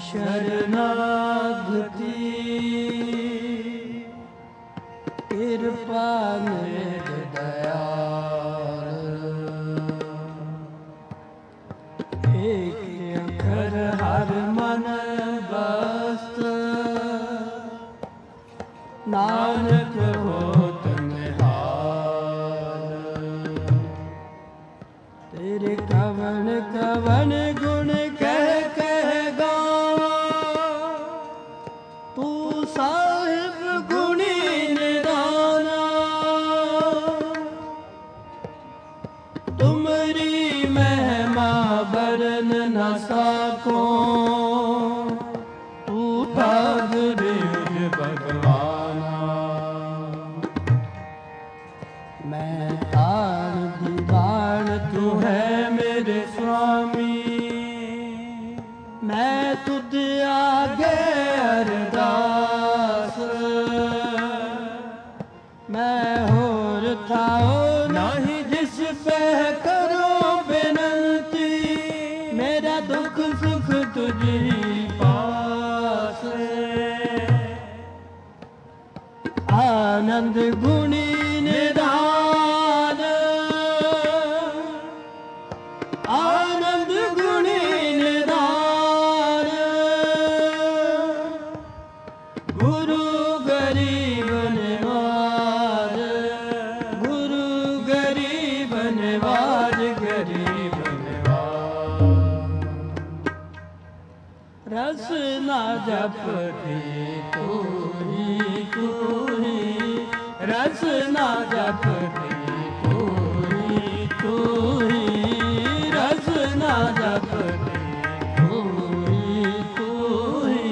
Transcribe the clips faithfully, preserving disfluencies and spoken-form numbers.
शरणागति कृपा निज दयाल एक अखर हर मन बस्त नानक होत निहाल तेरे कवन कवन गुण कह कह गावा तू साहिब गुणी निदाना तुमरी महिमा बरन न साको तू ठाकुर भगवाना मैं तार दीवान तू है मेरे स्वामी मैं तुझ आगे अरदास मैं होर थाओ नहीं जिस पे करो बिनती मेरा दुख सुख तुझी पास आनंद गुणी निधान आनंद गुणी निधान गुरु गरीब निवाज गुरु गरीब निवाज गरीब निवाज रस ना जपती तू ही तू ही रस ना जपती तू ही तू ही रस ना जपती तू ही तू ही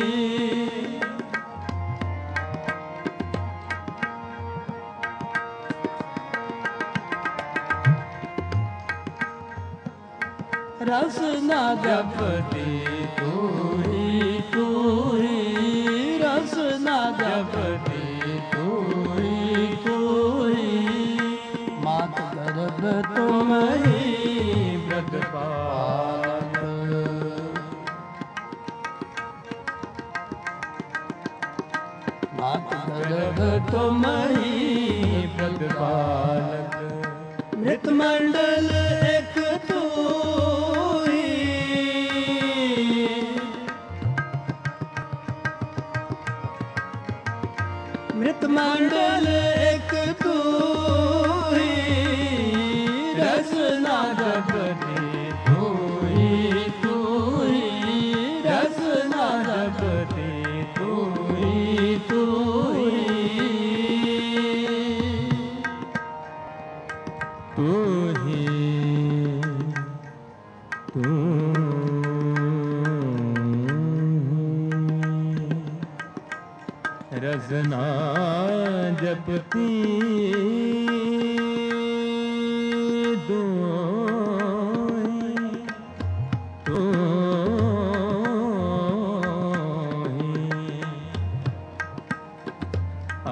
रस ना जपती तू ही तू ही रस ना जपती तू ही तू ही मात गर्भ तुम ही व्रत पालक मात गर्भ तुम ही व्रत पालक मृत मंडल एक तू मृत मंडल एक तू ही रस ना जपती तू ही तू ही रस ना जपती तू ही तू ही तू ही तू रसना जपती दो तो आ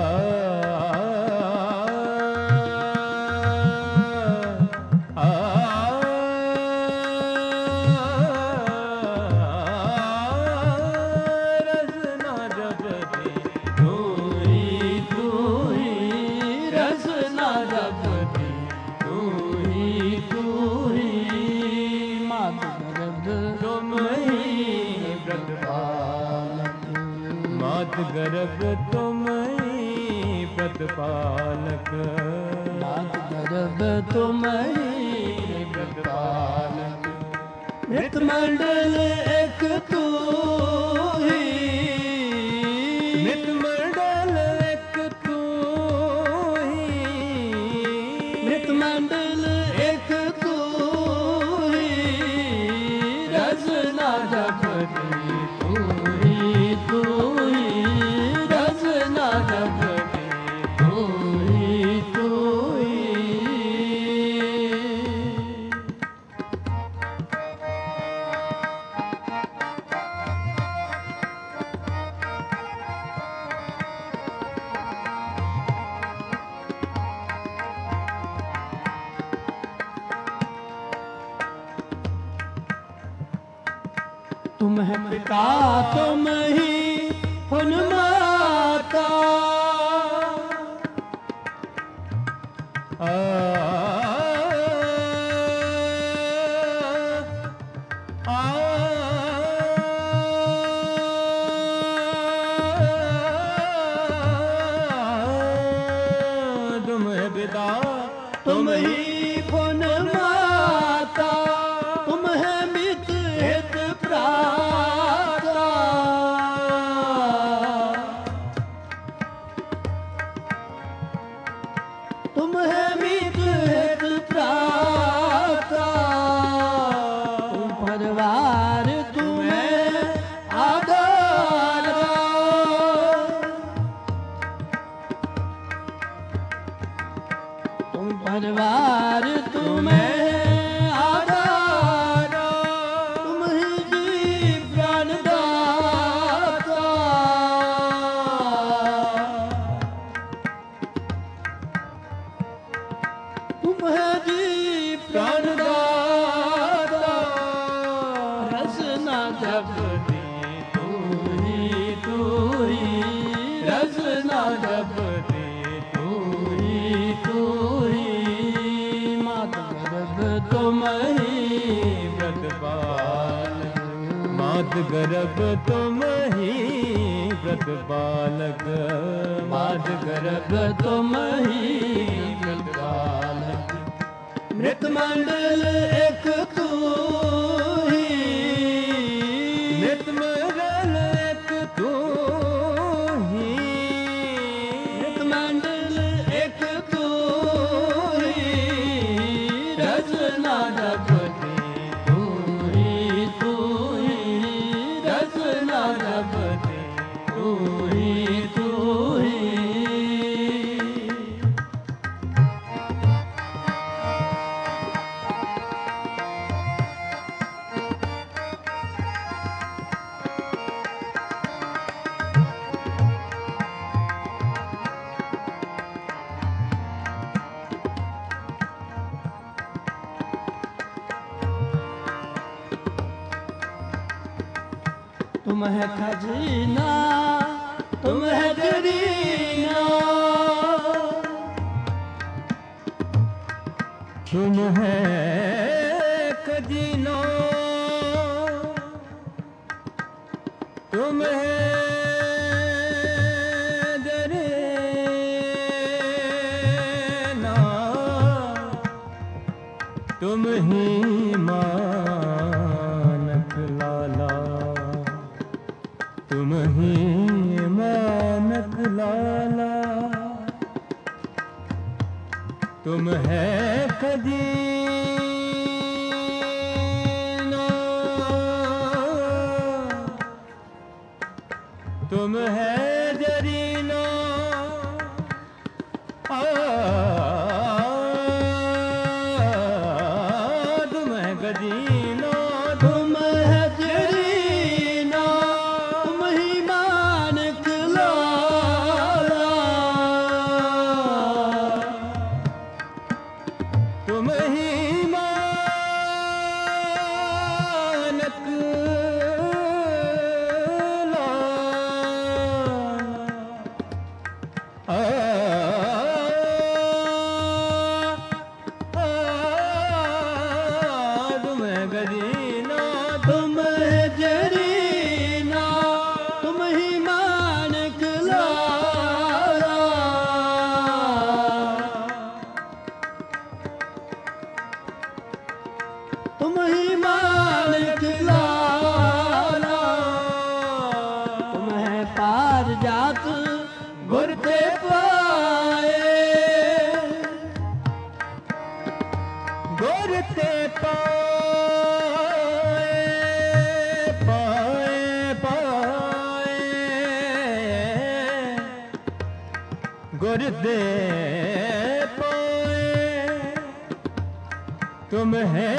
गर्भ तुम ही प्रतिपालक मात गर्भ तुम ही प्रतिपालक मृत मंडल एक तू ही मृत मंडल एक तू ही मृत मंडल एक तू ही रस ना जपती तू ही तू ही रस ना जपती तू ही तू ही तुम है पिता तुम ही हुन माता। आ, आ, तुम है पिता तुम ही हुन माता। तुम है मित हित भ्राता। तुम है मित हित भ्राता। तुम परिवार तुम्हें आधारा। तुम परिवार तुम्हें आधारा। तुम ही जीव प्राणदाता। तुम है जीव प्राणदाता। रसना जपती तू ही तू ही। रसना जपती तू ही तू ही। मात गर्भ तुम ही व्रत बालक। मात गर्भ तुम ही व्रत बालक। मात गर्भ तुम ही व्रत बालक। मृत मंडल एक तू ही। मृत मंडल एक तू ही। मृत मंडल एक तू ही। रचना जपती तू ही तू ही। रचना जपती तू ही तू ही। तुम है खजीना तुम है जरीना। तुम है खजीना तुम है जरीना। तुम ही मानक लाला। तुम ही मानक लाला। तुम है खजीना। तुम है जरीना। आ, तुम है खजीना। तुम है जरीना। तुम ही मानक लाला। तुम ही मानक लाला। आ, आ, तुम है गजीना। तुम है जरीना। तुम ही मानक लाला। तुम ही मानक लाला। तुम है पार जात गुर ते पाए। गुर ते पाए पाए पाए। गुर ते पाए। तुम है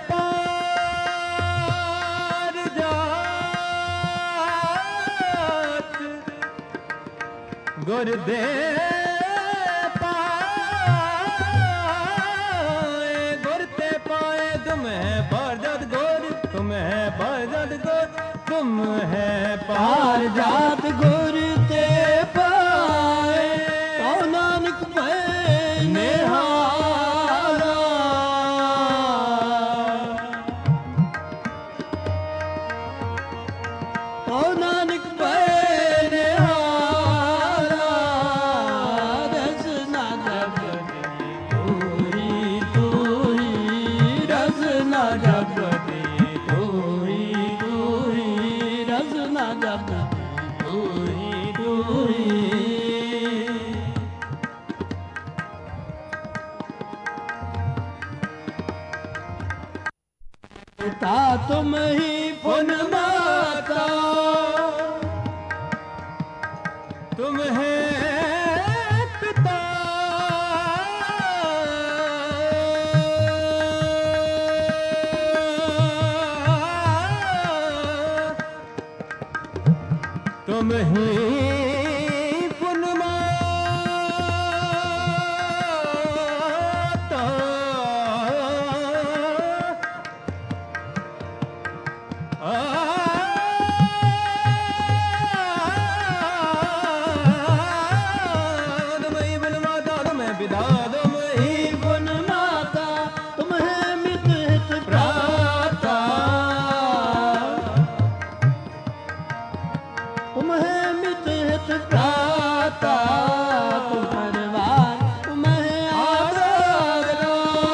पार जात गुर दे पाए। गुर ते पाए। तुम है पार जात गुर। तुम है पार जात गुर। तुम है पार जात गुर ते पाए तो नानक पे निहारा तो नानक पे निहारा रस ना जप तू ही तू ही रस ना जप तू ही तू ही रस ना जप तू ही तू ही पिता तुम ही पुन माता तुम है पिता तुम ही पुन माता पिता तुम ही पुन माता तुम है मित हित प्राता तुम है मित हित प्राता तुम परिवार तुम है आधारा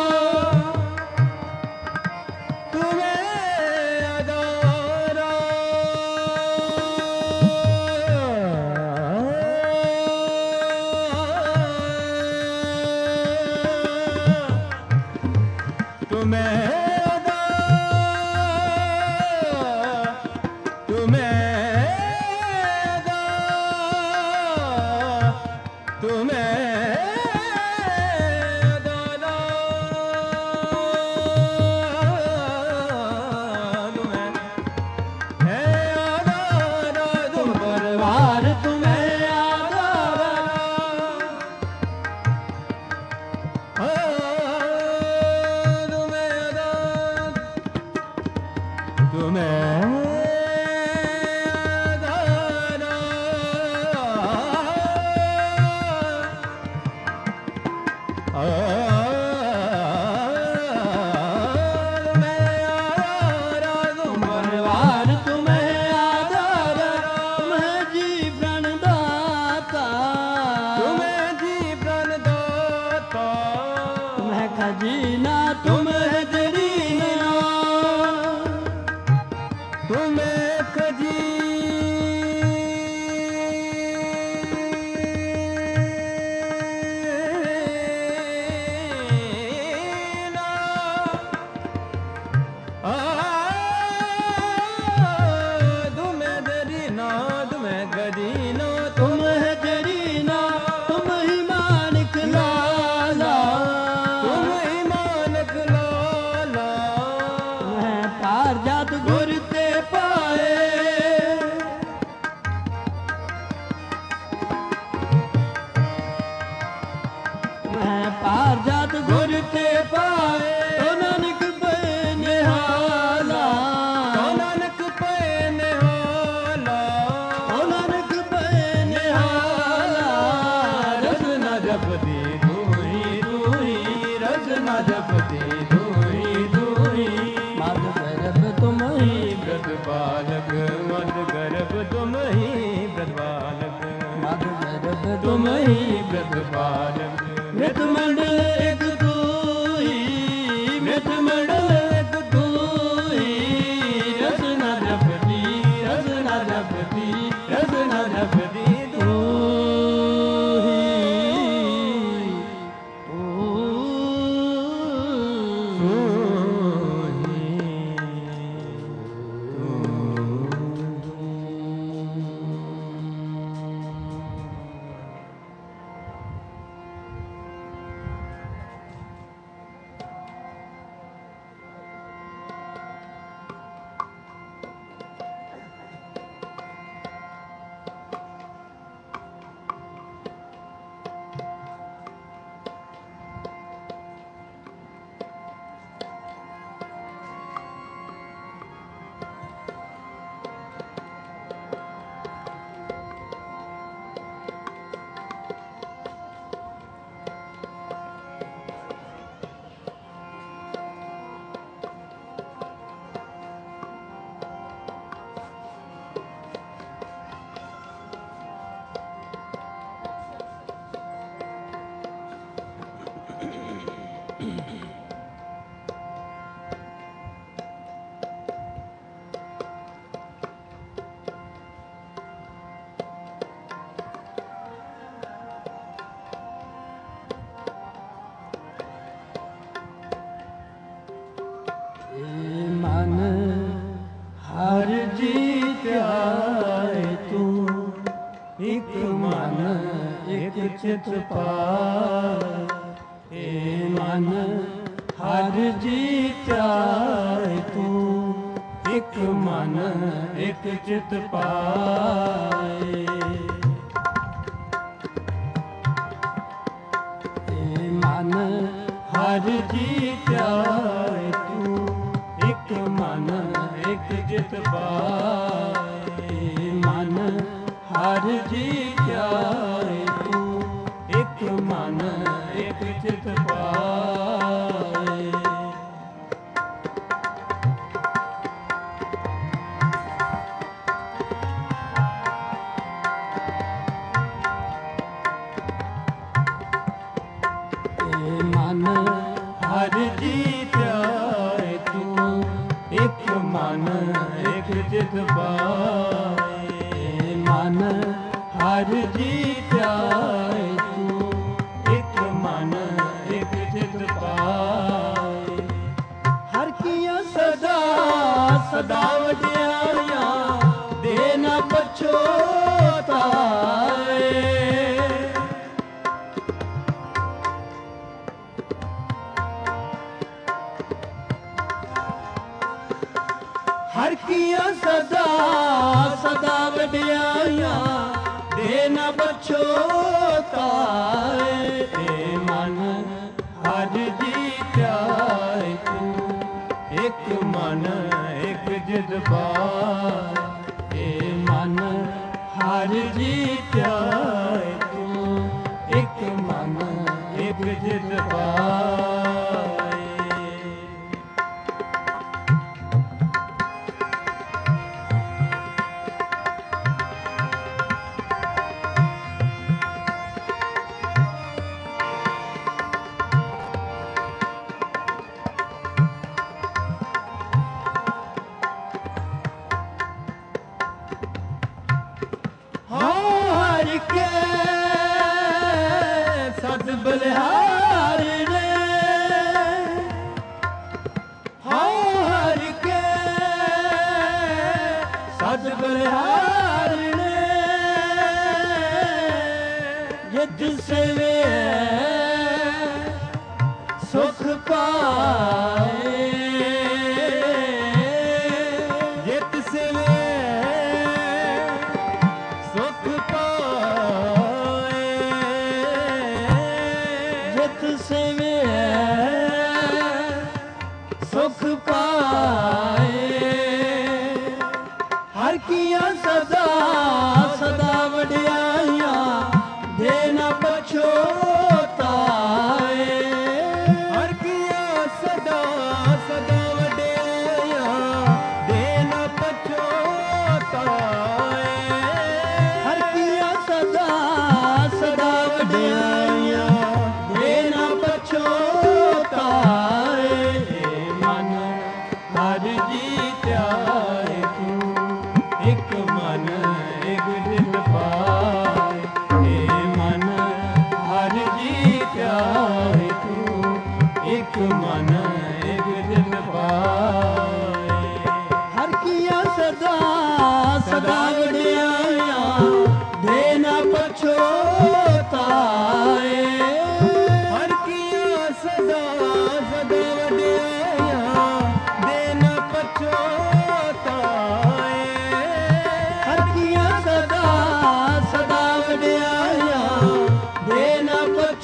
तुम्हें अदारा तुम्हें अदा तुम्हें अदा तुम्हें अदा तुम्हें है अदा तुम परिवार तुम्हें आधारा परिवार तुम्हें आधारा तुम्हें जी प्राण दाता तुम्हें जी प्राण दाता तुम्हें खजीना तुम्हें जरीना तुम्हें खजी तुम्हें दरीना तुम्हें गदीना तुम है जरीना तुम ही मानिक लाला तुम ही मानक लाला तुम्हें पार जात गुर ते पाए तुम्हें पार जात गुर ते पाए तो नानक पे निहाला तो नानक पे निहाला तो नानक पे निहाला रस न जपती तू ही तू ही रस न जपती तू ही तू ही मद गर्भ तुम ही व्रत बालक मद गर्भ तुम ही व्रत बालक मद गर्भ तुम तुम ही ही व्रत बालक मृत मंडल एक तू ही मृत मंडल एक तू ही रस न जपती रस न जपती रस न जपती तू ही तू ਚਿਤ ਪਾਏ। ਏ ਮਨ ਹਰ ਜੀ ਧਿਆਏ ਤੂੰ, ਇਕ ਮਨ ਇਕ ਚਿਤ ਪਾਏ। ਏ ਮਨ ਹਰ ਜੀ ਧਿਆਏ ਤੂੰ, ਇਕ ਮਨ ਇਕ ਚਿਤ ਪਾਏ। ਮਨ ਹਰ ਜੀ ਧਿਆਏ ਤੂੰ, ਇਕ ਮਨ ਇਕ ਚਿਤ ਪਾਏ। ਏ ਮਨ ਹਰ ਜੀ ਧਿਆਏ ਤੂੰ, ਇਕ ਮਨ ਇਕ ਚਿਤ ਪਾਏ। ਮਨ ਹਰ ਜੀ ਧਿਆਏ ਤੂੰ, ਇਕ ਮਨ ਇਕ ਚਿਤ ਪਾਏ। ਹਰ ਕੀਆਂ ਸਦਾ ਸਦਾ ਵਡਿਆਈਆਂ, ਦੇ ਨਾ ਪਛੋਤਾਏ। ਹਰ ਕੀਆਂ ਸਦਾ ਸਦਾ ਵਡਿਆਈਆਂ, ਦੇ ਨਾ ਪਛੋਤਾਏ। ਏ ਮਨ ਹਰ ਜੀ ਧਿਆਏ ਤੂੰ, ਇਕ ਮਨ ਇਕ ਚਿਤ ਪਾਏ। ਏ ਮਨ ਹਰ ਜੀ ਧਿਆਏ ਤੂੰ, ਇਕ ਮਨ ਇਕ ਚਿਤ ਪਾਏ। ਹਰਿ ਕੇ ਸਦ ਬਲਿਹਾਰਣੇ, ਹਰਿ ਕੇ ਸਦ ਬਲਿਹਾਰਣੇ। ਜਿਤ ਸੇਵੇ ਸੁਖ ਪਾਏ। ਜਿਤ ਸੇਵੇ ਸੁਖ ਪਾਏ। ਜਿਤ ਸੇਵੇ ਸੁਖ ਪਾਏ। ਹਰ ਕੀਆਂ ਸਦਾ ਸਦਾ ਵਡਿਆਈਆਂ, ਦੇ ਨਾ ਪਛੋਤਾਏ। ਹਰ ਕੀਆਂ ਸਦਾ ਸਦਾ ਵਡਿਆਈਆਂ, ਦੇ ਨਾ ਪਛੋਤਾਏ। ਹਰ ਕੀਆਂ ਸਦਾ ਸਦਾ ਵਡਿਆਈਆਂ, ਦੇ ਨਾ ਪਛੋਤਾਏ। ਮਨ ਹਰ ਜੀ ਧਿਆਏ ਤੂੰ, ਇਕ ਮਨ ਇਕ ਚਿਤ ਪਾਏ। ਏ ਮਨ ਹਰ ਜੀ ਧਿਆਏ ਤੂੰ, ਇਕ ਮਨ ਇਕ ਚਿਤ ਪਾਏ। ਹਰ ਕੀਆਂ ਸਦਾ ਸਦਾ ਵਡਿਆਈਆਂ, ਦੇ ਨਾ ਪਛੋਤਾਏ। ਹਰ ਕੀਆਂ ਸਦਾ ਸਦਾ ਵਡਿਆਈਆਂ, ਦੇ ਨਾ ਪਛੋਤਾਏ। ਹਰ ਕੀਆਂ ਸਦਾ ਸਦਾ ਵਡਿਆਈਆਂ, ਦੇ ਨਾ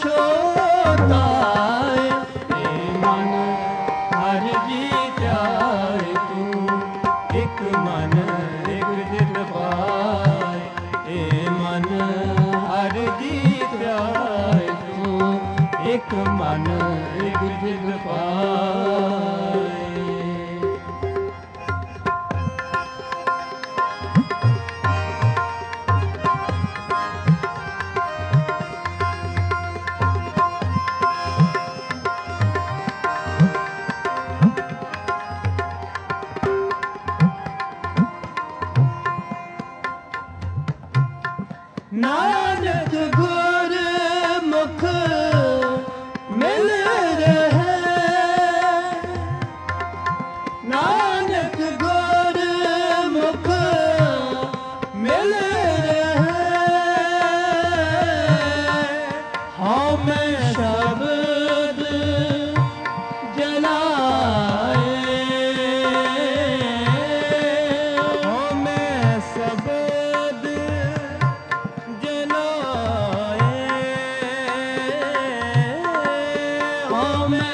ਪਛੋਤਾਏ। ਏ ਮਨ ਹਰ ਜੀ ਧਿਆਏ ਤੂੰ, ਇਕ ਮਨ ਇਕ ਚਿਤ ਪਾਏ। ਏ ਮਨ ਹਰ ਜੀ ਧਿਆਏ ਤੂੰ, ਇਕ ਮਨ ਇਕ ਚਿਤ ਪਾਏ। ਨਾਨਕ ਗੁਰ ਮੁਖ ਮਿਲ ਰਹੇ,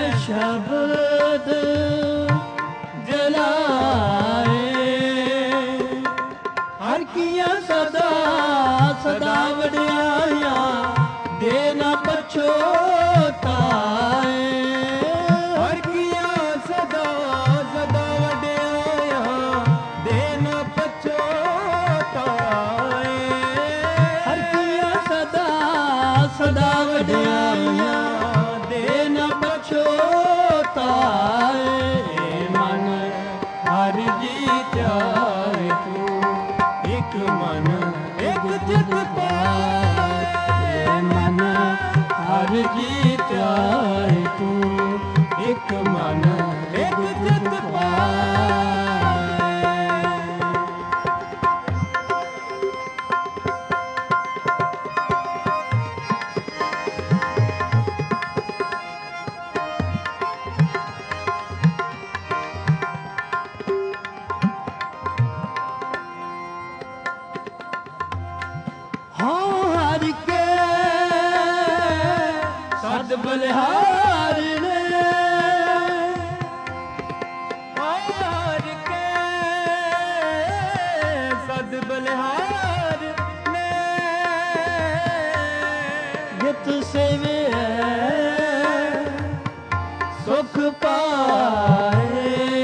ਸ਼ਬਦ ਜਲਾਏ ਹਰ ਕੀਆਂ ਸਦਾ ਸਦਾ ਵਡਿਆਈਆਂ ਦੇ ਨਾ ਪਛੋਤਾਏ ਹਰ ਕੀਆਂ ਸਦਾ ਸਦਾ ਵਡਿਆਈਆਂ ਦੇ ਨਾ ਪਛੋਤਾਏ ਹਰ ਕੀਆਂ ਸਦਾ ਸਦਾ ਵਡਿਆਈਆਂ ਦੇ ਨਾ ਪਛੋਤਾਏ ਮਨ ਹਰ ਜੀਤਿਆਏ ਤੂੰ ਇੱਕ ਮਨ ਇੱਕ ਚਿਤ ਪਾਏ ਮਨ ਹਰ ਜੀਤਿਆਏ ਤੂੰ ਇੱਕ ਮਨ ਇੱਕ ਚਿਤ ਪਾਏ ਸਦ ਬਲਿਹਾਰ ਨੇ ਹਾਰ ਕੇ ਸਦ ਬਲਿਹਾਰ ਨੇ ਜਿਤ ਸੇਵੇ ਸੁਖ ਪਾਏ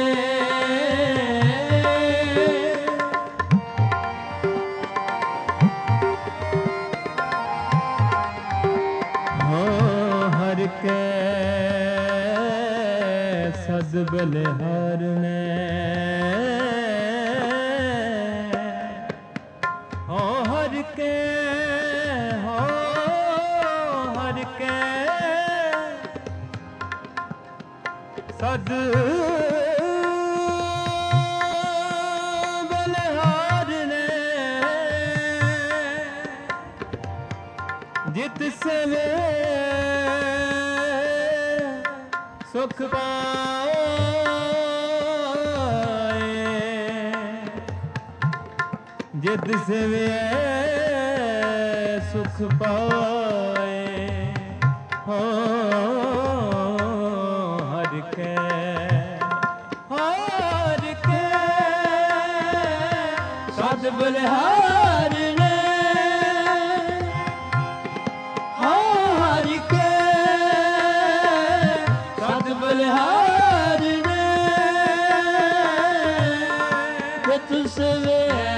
ਕੇ ਸਦ ਬਲਿਹਾਰ ਨੇ ਹੋ ਹਰ ਕੇ ਹੋ ਹਰ ਕੇ ਸਦ ਬਲਿਹਾਰ ਨੇ ਜਿਤ ਸਵੇ ਸੁਖ ਪਾਏ ਜਿਤ ਸਵੇ ਸੁਖ ਪਾਏ ਹੋ ਹਰ ਕੇ ਹਰ ਕੇ ਸਦ ਬਲਿਹਾਰ ਨੇ ਹੋ ਹਰ ਕੇ ਸਦ ਬਲਿਹਾਰ ਨੇ ਜਿਤ ਸਵੇ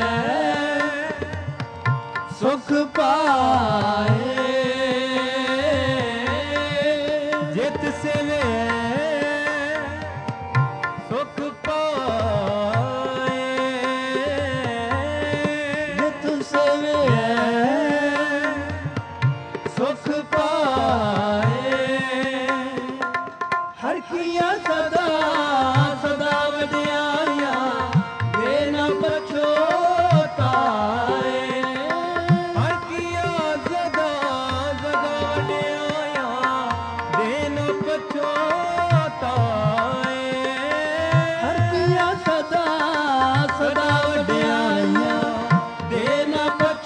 ਸੁਖ ਪਾਏ ਜਿਤ ਸਵੇ ਸੁਖ ਪਾਏ ਜਿਤ ਸਵੇ ਸੁਖ ਪਾਏ ਹਰ ਕੀਆਂ ਸਦਾ ਸਦਾ ਵਡਿਆਈਆਂ ਦੇ ਨਾ ਪਛੋਤਾਏ ਹਰ ਕੀਆਂ ਸਦਾ ਸਦਾ ਵਡਿਆਈਆਂ ਦੇ ਨ ਪਛੋਤਾਏ ਹਰ ਕੀਆਂ ਸਦਾ ਸਦਾ ਵਡਿਆਈਆਂ ਦੇ ਨਾ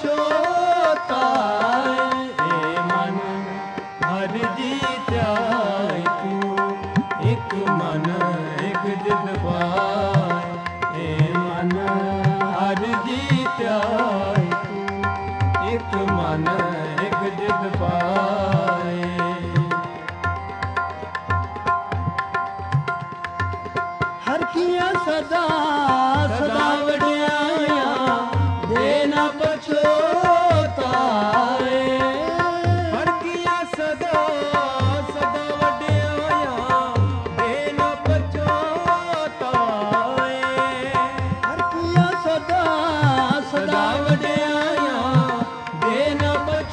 ਪਛੋਤਾਏ ਏ ਮਨ ਹਰ ਜੀਤਿਆਏ ਤੂੰ ਇੱਕ ਮਨ ਇੱਕ ਜਿਤ ਪਾਏ ਏ ਮਨ ਹਰ ਜੀਤਿਆਏ ਤੂੰ ਇੱਕ ਮਨ ਇੱਕ ਜਿਤ ਪਾਏ ਹਰ ਕੀਆਂ ਸਦਾ ਸਦਾ ਵਡਿਆਈਆਂ ਦੇ ਨਾ ਪਛੋਤਾਏ ਹਰ ਕੀਆਂ ਸਦਾ ਸਦਾ ਵਡਿਆਈਆਂ ਦੇ ਨ ਪਛੋਤਾਏ ਹਰ ਕੀਆਂ ਸਦਾ ਸਦਾ ਵਡਿਆਈਆਂ ਦੇ ਨਾ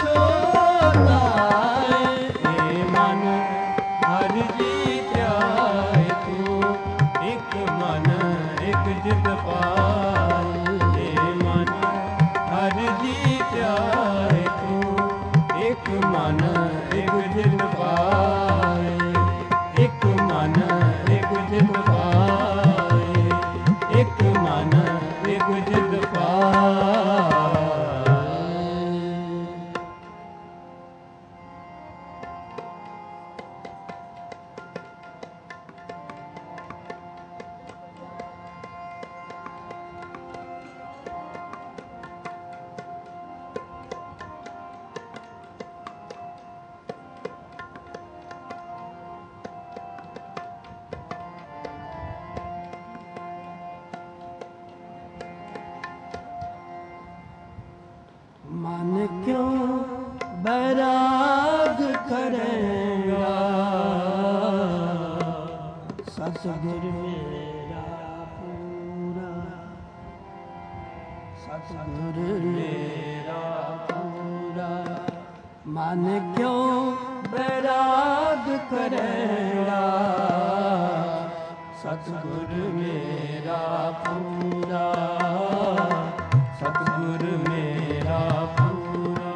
ਪਛੋਤਾਏ ਏ ਮਨ ਹਰ ਜੀਤਿਆਏ ਤੂੰ ਇੱਕ ਮਨ ਇੱਕ ਜਿਤ ਪਾਏ ਏ ਮਨ ਹਰ ਜੀਤਿਆਏ ਤੂੰ ਇੱਕ ਮਨ ਇੱਕ ਜਿਤ ਪਾਏ ਇੱਕ ਮਨ ਇੱਕ ਜਿਤ ਪਾਏ ਇੱਕ ਮਨ ਇੱਕ ਜਿਤ ਪਾਏ ਸਤਿਗੁਰ ਮੇਰਾ ਪੂਰਾ, ਸਤਿਗੁਰ ਮੇਰਾ ਪੂਰਾ, ਮਨ ਕਿਉ ਬੈਰਾਗ ਕਰੇਗਾ। ਸਤਿਗੁਰ ਮੇਰਾ ਪੂਰਾ, ਸਤਿਗੁਰ ਮੇਰਾ ਪੂਰਾ।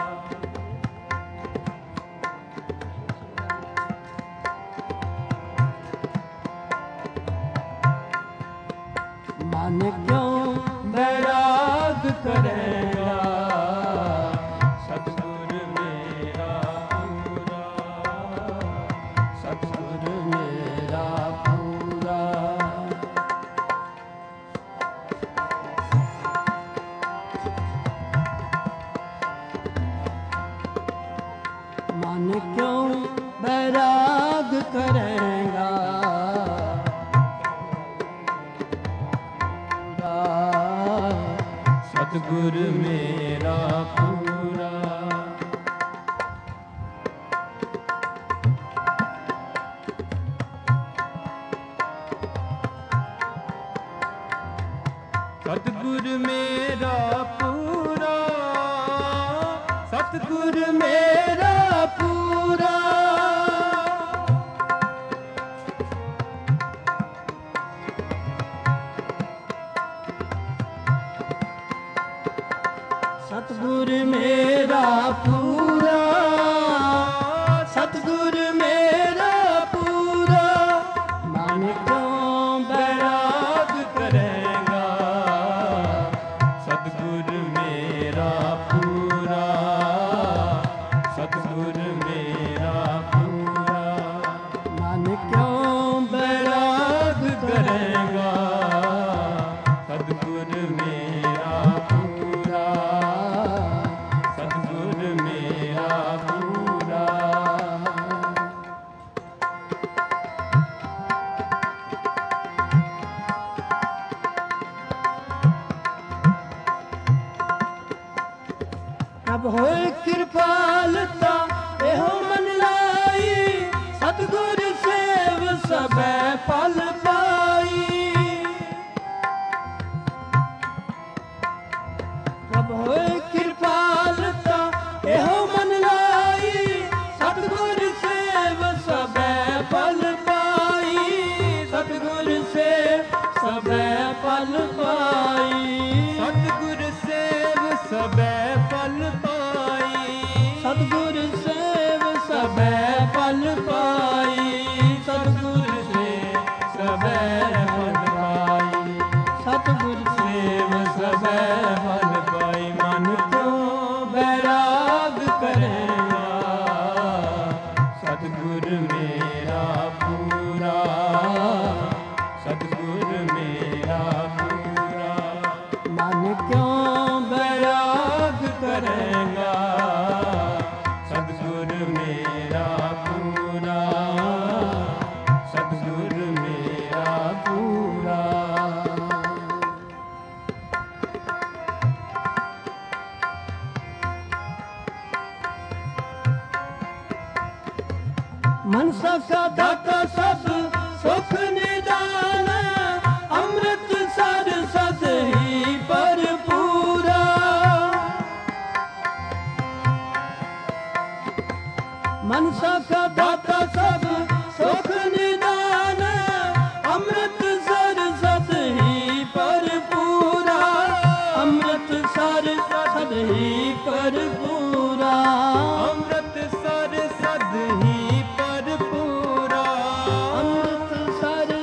ਮਨ ਕਿਉ ਬੈਰਾਗ ਕਰੇਗਾ। ਸਤਿਗੁਰ ਮੇਰਾ ਪੂਰਾ, ਸਤਿਗੁਰ ਮੇਰਾ ਪੂਰਾ। ਮਨ ਕਿਉ ਬੈਰਾਗ ਕਰੇਗਾ। ਸਤਿਗੁਰ ਮੇਰਾ ਪੂਰਾ। ਸਤਿਗੁਰ ਮੇਰਾ ਪੂਰਾ, ਸਤਿਗੁਰ ਮੇਰਾ ਪੂਰਾ। ਸਤਿਗੁਰ ਮੇਰਾ ਪੂਰਾ, ਸਤਿਗੁਰ ਮੇਰਾ ਪੂਰਾ। ਮਨ ਕਿਉ ਬੈਰਾਗ ਕਰੇਗਾ। ਸਤਿਗੁਰ ਮੇਰਾ ਪੂਰਾ, ਸਤਿਗੁਰ ਮੇਰਾ ਪੂਰਾ। ਮਨ ਕਿਉ ਬੈਰਾਗ ਕਰੇਗਾ। ਸਤਿਗੁਰ ਮੇਰਾ ਪੂਰਾ, ਸਤਿਗੁਰ ਮੇਰਾ ਪੂਰਾ। ਪ੍ਰਭ ਹੋਏ ਕਿਰਪਾਲਤਾ ਇਹੋ ਮਨ ਲਾਈ। ਸਤਿਗੁਰ ਸੇਵ ਸਭੈ ਪਲ ਪਾਈ। ਪ੍ਰਭ ਹੋਏ ਕਿਰਪਾਲਤਾ ਇਹੋ ਮਨ ਲਾਈ। ਸਤਿਗੁਰ ਸੇਵ ਸਭੈ ਪਲ ਪਾਈ। ਸਤਿਗੁਰ ਸੇਵ ਸਭੈ ਪਲ ਪਾਈ। ਸਤਿਗੁਰ ਸੇਵ ਸਭੈ ਪਲ ਪਾਈ। ਸਤਿਗੁਰ ਸੇਵ ਸਭੈ ਪਲ ਪਾਈ। ਸਤਿਗੁਰ ਸੇਵ ਸਭੈ ਪਲ ਪਾਈ। ਸਤਿਗੁਰ ਸੇਵ ਸਭੈ ਪਲ ਪਾਈ। ਮਨ ਕਿਉ ਬੈਰਾਗ ਕਰੇਗਾ। ਸਤਿਗੁਰ ਮੇਰਾ ਪੂਰਾ, ਸਤਿਗੁਰ ਮੇਰਾ ਪੂਰਾ। ਮਨ ਕਿਉ ਬੈਰਾਗ ਕਰੇਗਾ। ਸਤਿਗੁਰ ਮੇਰਾ ਪੂਰਾ, ਸਤਿਗੁਰ ਮੇਰਾ ਪੂਰਾ। ਮਨਸਾ ਕਾ ਦਾਤਾ ਸਭ ਸੁਖ ਨਿਦਾਨ। ਅੰਮ੍ਰਿਤ ਸਰ ਸਦ ਹੀ ਭਰਪੂਰਾ। ਮਨਸਾ ਕਾ ਦਾਤਾ ਸਭ ਸੁਖ ਨਿਦਾਨ। ਅੰਮ੍ਰਿਤ ਸਰ ਸਦ ਹੀ ਭਰਪੂਰਾ। ਅੰਮ੍ਰਿਤ ਸਰ ਸਦ ਹੀ ਭਰਪੂਰਾ। ਅੰਮ੍ਰਿਤ ਸਰ ਸਦ ਹੀ ਭਰਪੂਰਾ। ਅੰਮ੍ਰਿਤ ਸਰ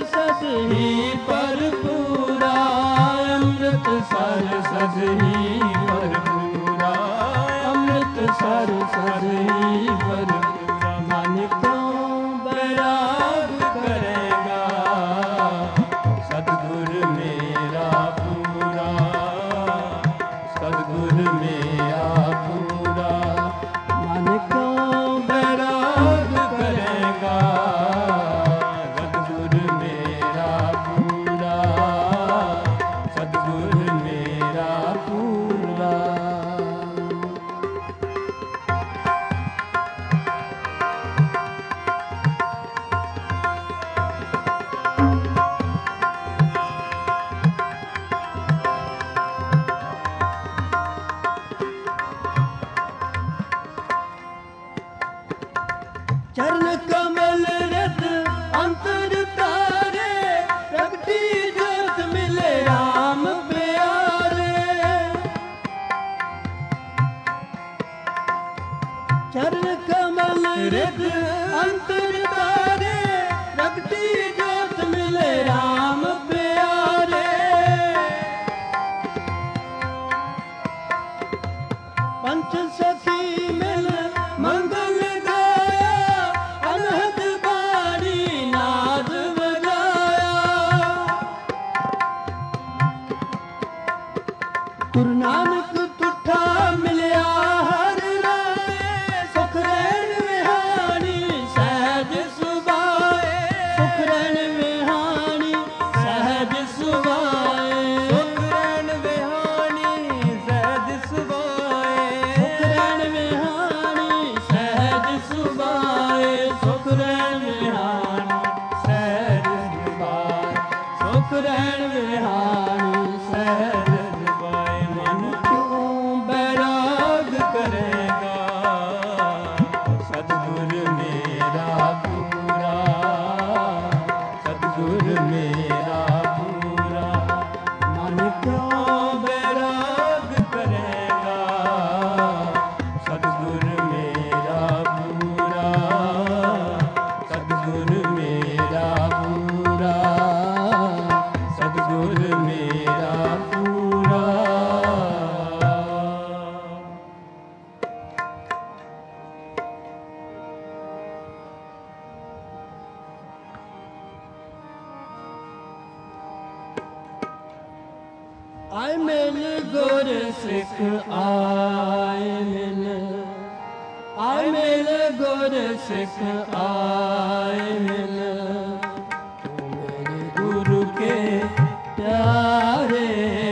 आय मिल गुर सिख आय मिल आय मिल गुर सिख आय मिल तू मेरे गुरु के प्यारे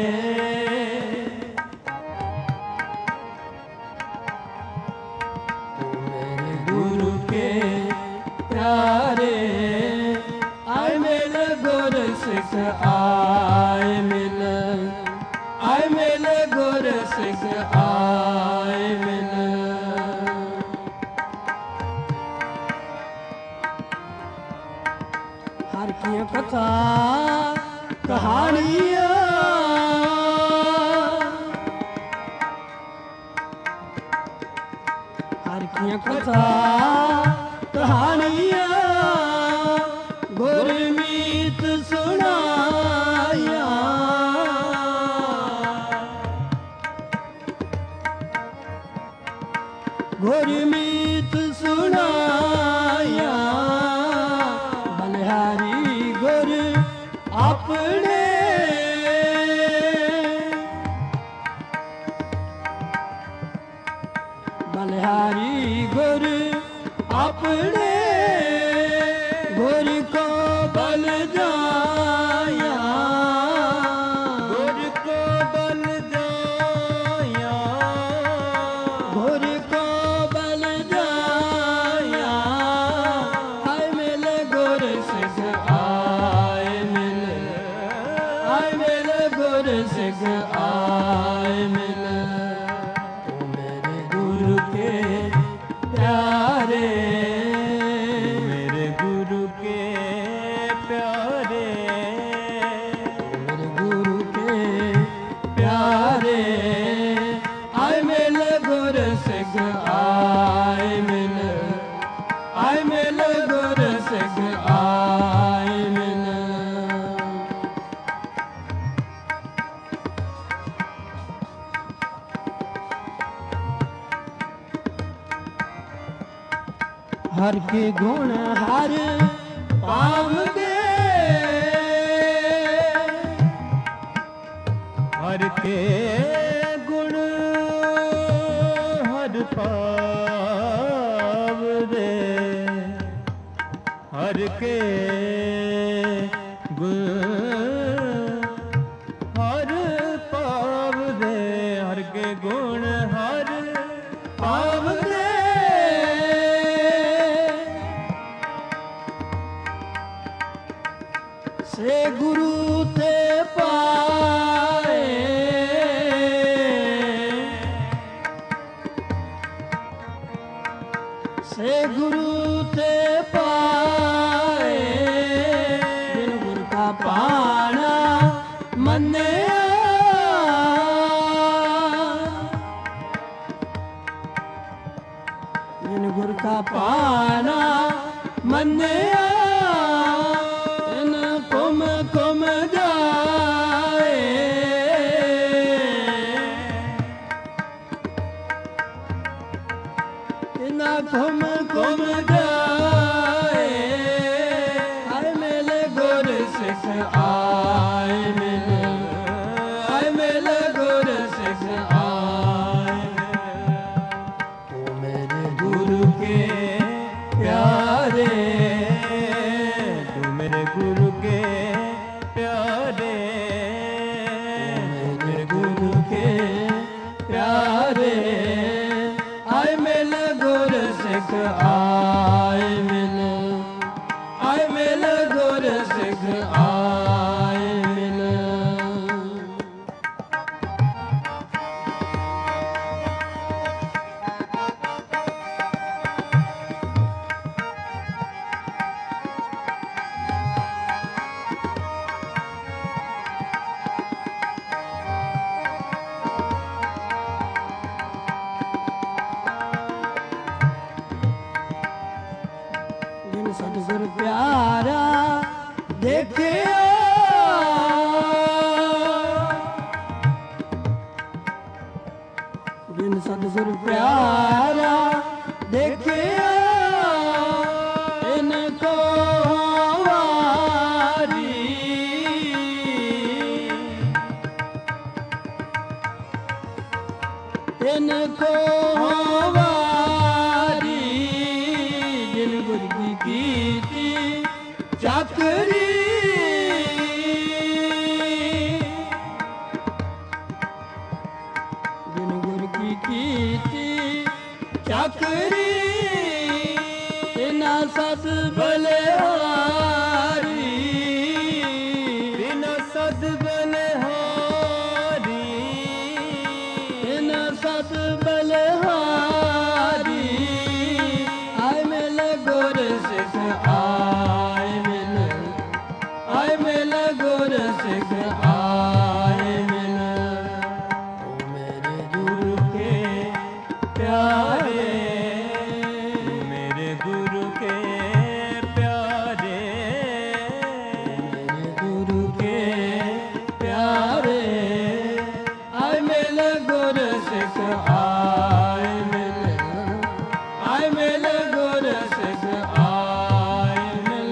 तू मेरे गुरु के प्यारे आय मिल गुर सिख आय मिल आय मिल गुर सिख आय मिल हर की कथा कहानियां हर की कथा कहानियां गुरमीत सुनाया गुरमीत सुनाया बलिहारी गुर अपने बलिहारी गुर अपने गुर को बल जाया गुर को बल जाया गुर को बल जाया आय मिल गुर सिख आय मिल आय मिल गुर सिख आय मिल तू मेरे गुरु के प्यारे मेरे गुरु के प्यारे मेरे गुरु के प्यारे आय मिल गुर सिख आय मिल आय मिल गुर सिख आय मिल हर के गुण हर पावगे हर के गुण हर पाव दे हर के गुण हर पाव दे हर के गुण हर पाव दे से गुरु ते पाए से गुरु ते पाए बिन गुर का पाना मन्ने बिन गुर का पाना मन्ने कुम कुम जाए इना कुम कुम जाए आय मिल गुर सिख आय मिल आय मिल गुर सिख आय तू मेरे गुरु के प्यारे मेरे गुरु के प्यारे मेरे गुरु के प्यारे आय मिल गुर सिख आय मिल आय मिल गुर सिख आय मिल सतगुर प्यारा देखियो बिन सतगुर प्यारा देखियो इनको वारी को वारी जिन गुर की कीर्ति चाकरी जिन गुर की कीर्ति चाकरी बिना सद बलिहारी बिना सद बलिहारी बिना सद बलिहारी आय मिल गुर सिख आय मिल आय मिल गुर सिख आय मिल ओ मेरे गुरु के प्यारे मेरे गुरु के प्यारे मेरे गुरु के प्यारे आय मिल गुर सिख आय मिल आय मिल गुर सिख आय मिल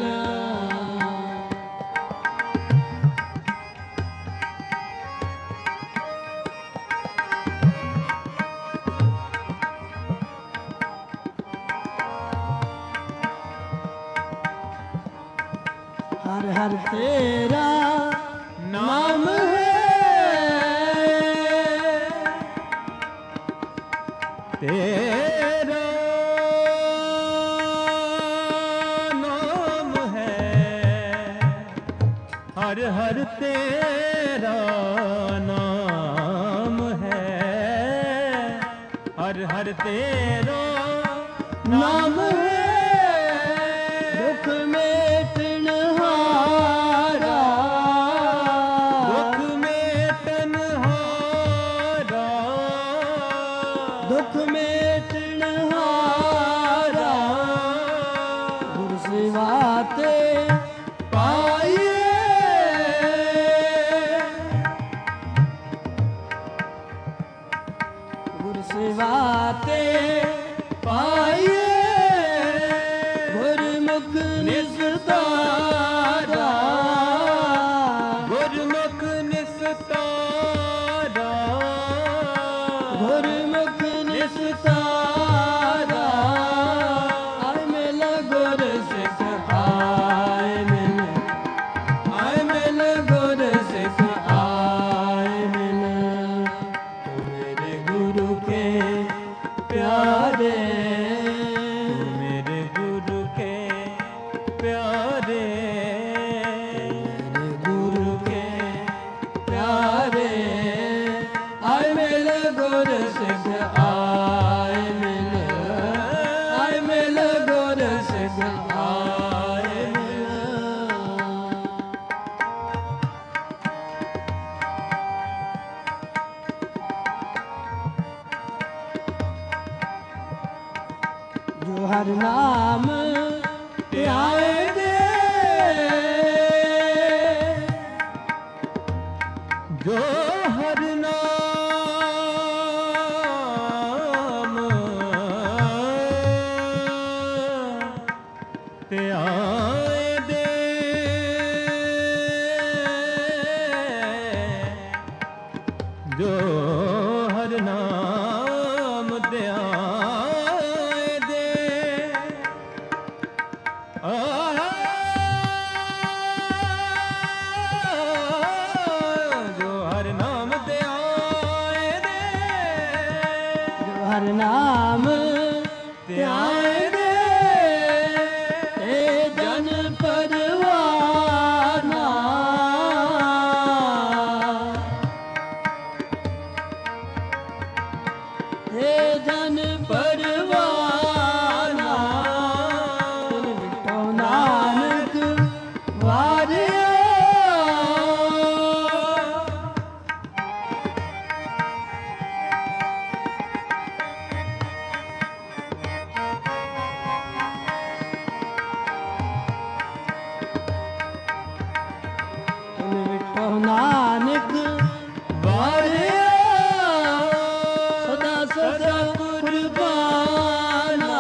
हर हर तेरा नाम है तेरा नाम है हर हर तेरा नाम है हर हर तेरा नाम है दुख मेटन हारा दुख मेटन हारा दुख मेटन हारा गुर सेवा ते पाइए गुर सेवा ते पाइए गुरमुख निस्तारा गुरमुख निस्तारा गुरमुख निस्तारा आय मिल गुर सिख आय मिल आय मिल गुर सिख आय मिल ओ मेरे गुरु के प्यारे मेरे गुरु के प्यारे मेरे गुरु के प्यारे आय मिल गुर सिख आय मिल आय मिल गुर सिख आय मिल जो हर नाम ध्याए दे जो हर नाम ते आए दे जो हर नाम ते आए दे आहा जो हर नाम ते आए दे जो हर नाम ध्याए दे ते जन परवाना हे जन परवाना मिटो नानक वारिया मिटो नानक वारिया सदा सदा कुर्बाना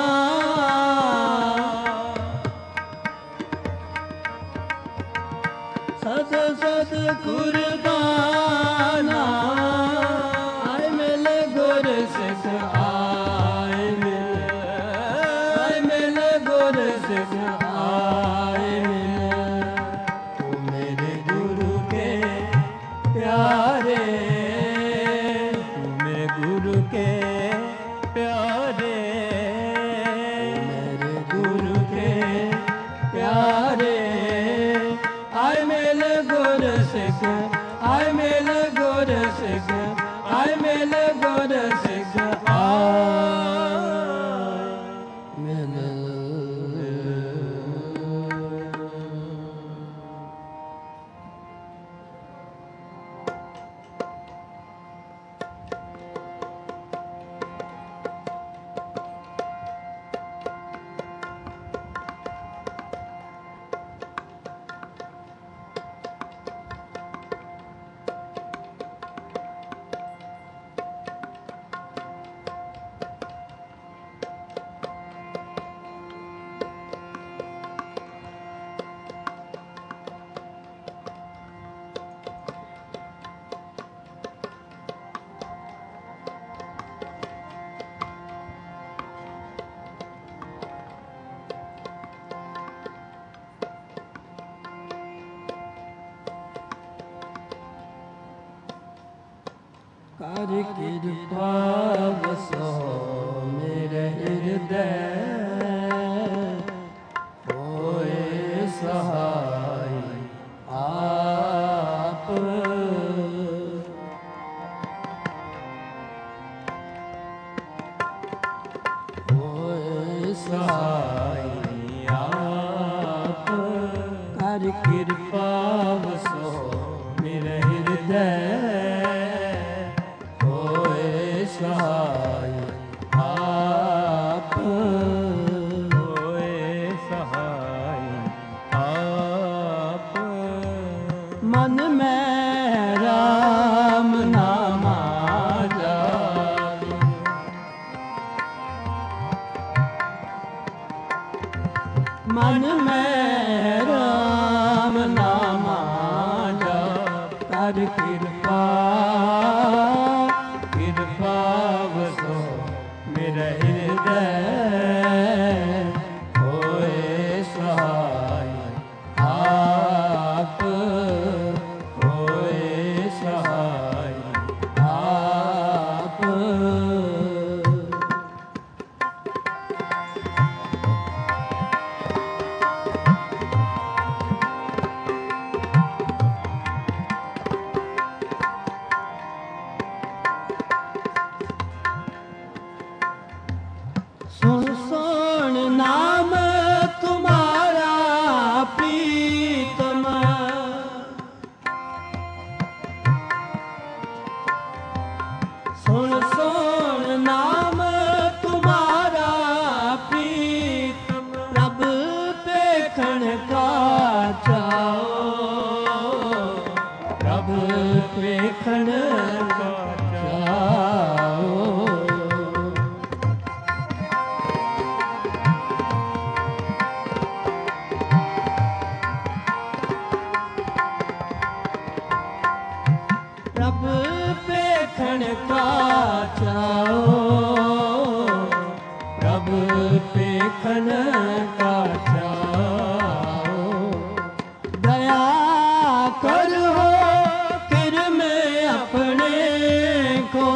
सद सद कुर्बाना आय मिल गुर सिख आए मिल तू मेरे गुरु के प्यारे, तू मेरे गुरु के प्यारे, मेरे गुरु के प्यारे। आए मिल गुर सिख, आए मिल गुर सिख, आए मिल गुर सिख, आए मिल। कर कृपा बसो मेरे हृदय, होए सहाय आप। होए सहाय आप। कर कृपा बसो मेरे हृदय, सहाय आप। होए सहाय आप। मन में राम नाम जाप, मन में राम नाम जाप। कर कृपा कृपा बसो मेरा हृदय, होए सहाय आप। होए सहाय आप। सुन सुन नाम तुम्हारा प्रीतम, सुन सुन नाम तुम्हारा प्रीतम। प्रभु देखण का चाओ, प्रभु देखण का चाओ। प्रभु देखण का चाओ, प्रभु देखण का चाओ। दया करो फिर में अपने को,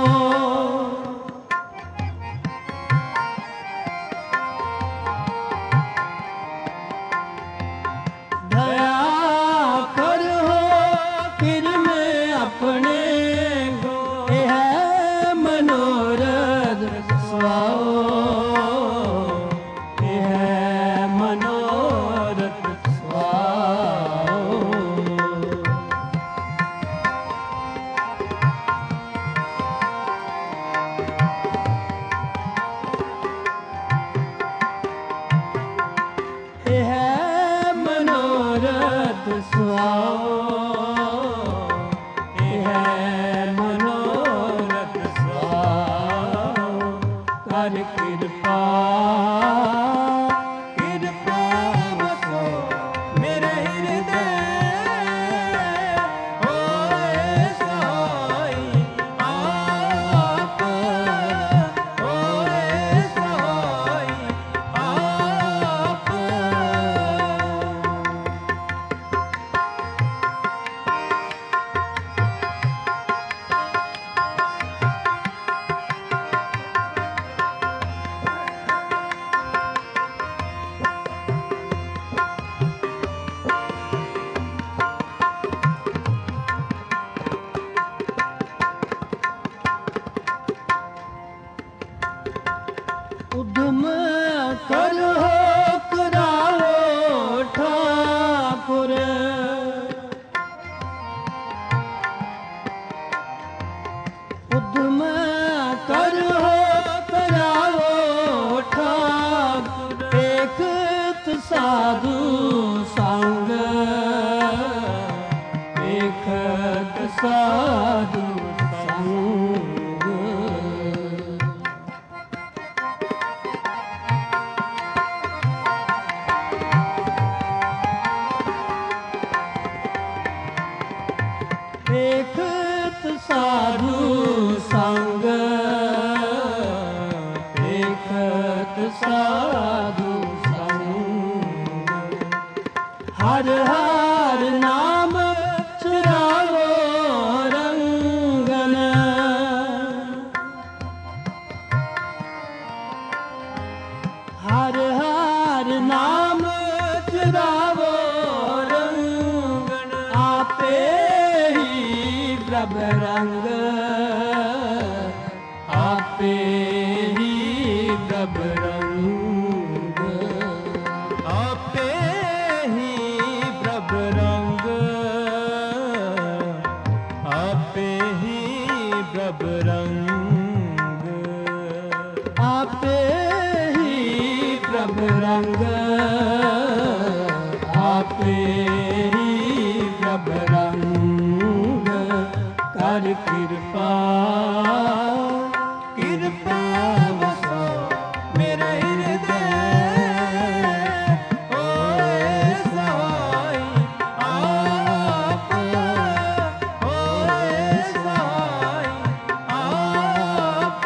दया करो फिर में अपने को। यह मनोरथ स्वाओ, यह मनोरथ स्वाओ। यह मनोरथ स्वाओ, यह मनोरथ स्वाओ। कर कृपा कृपा बसो मेरे हृदय, होए सहाय आप। होए सहाय आप। ਹਰ ਹਰ ਨਾਮ ਚਰਾਵੋ ਰੰਗਨ ਹਰ ਹਰ ਨਾਮ ਚਰਾਵੋ ਰੰਗਨ ਆਪੇ ਹੀ ਪ੍ਰਭ ਰੰਗ ਆਪੇ ਹੀ ਪ੍ਰਭ ਰੰਗ ਆਪੇ ਹੀ ਪ੍ਰਭ ਰੰਗ ਆਪੇ ਹੀ ਪ੍ਰਭ ਰੰਗ ਆਪੇ ਹੀ ਪ੍ਰਭ ਰੰਗ ਆਪੇ ਹੀ ਪ੍ਰਭ ਰੰਗ ਕਰ ਕਿਰਪਾ ਕਿਰਪਾ ਵਸੋ ਮੇਰੇ ਹਿਰਦੈ ਓਏ ਸਹਾਈ ਆਪ ਓਏ ਸਹਾਈ ਆਪ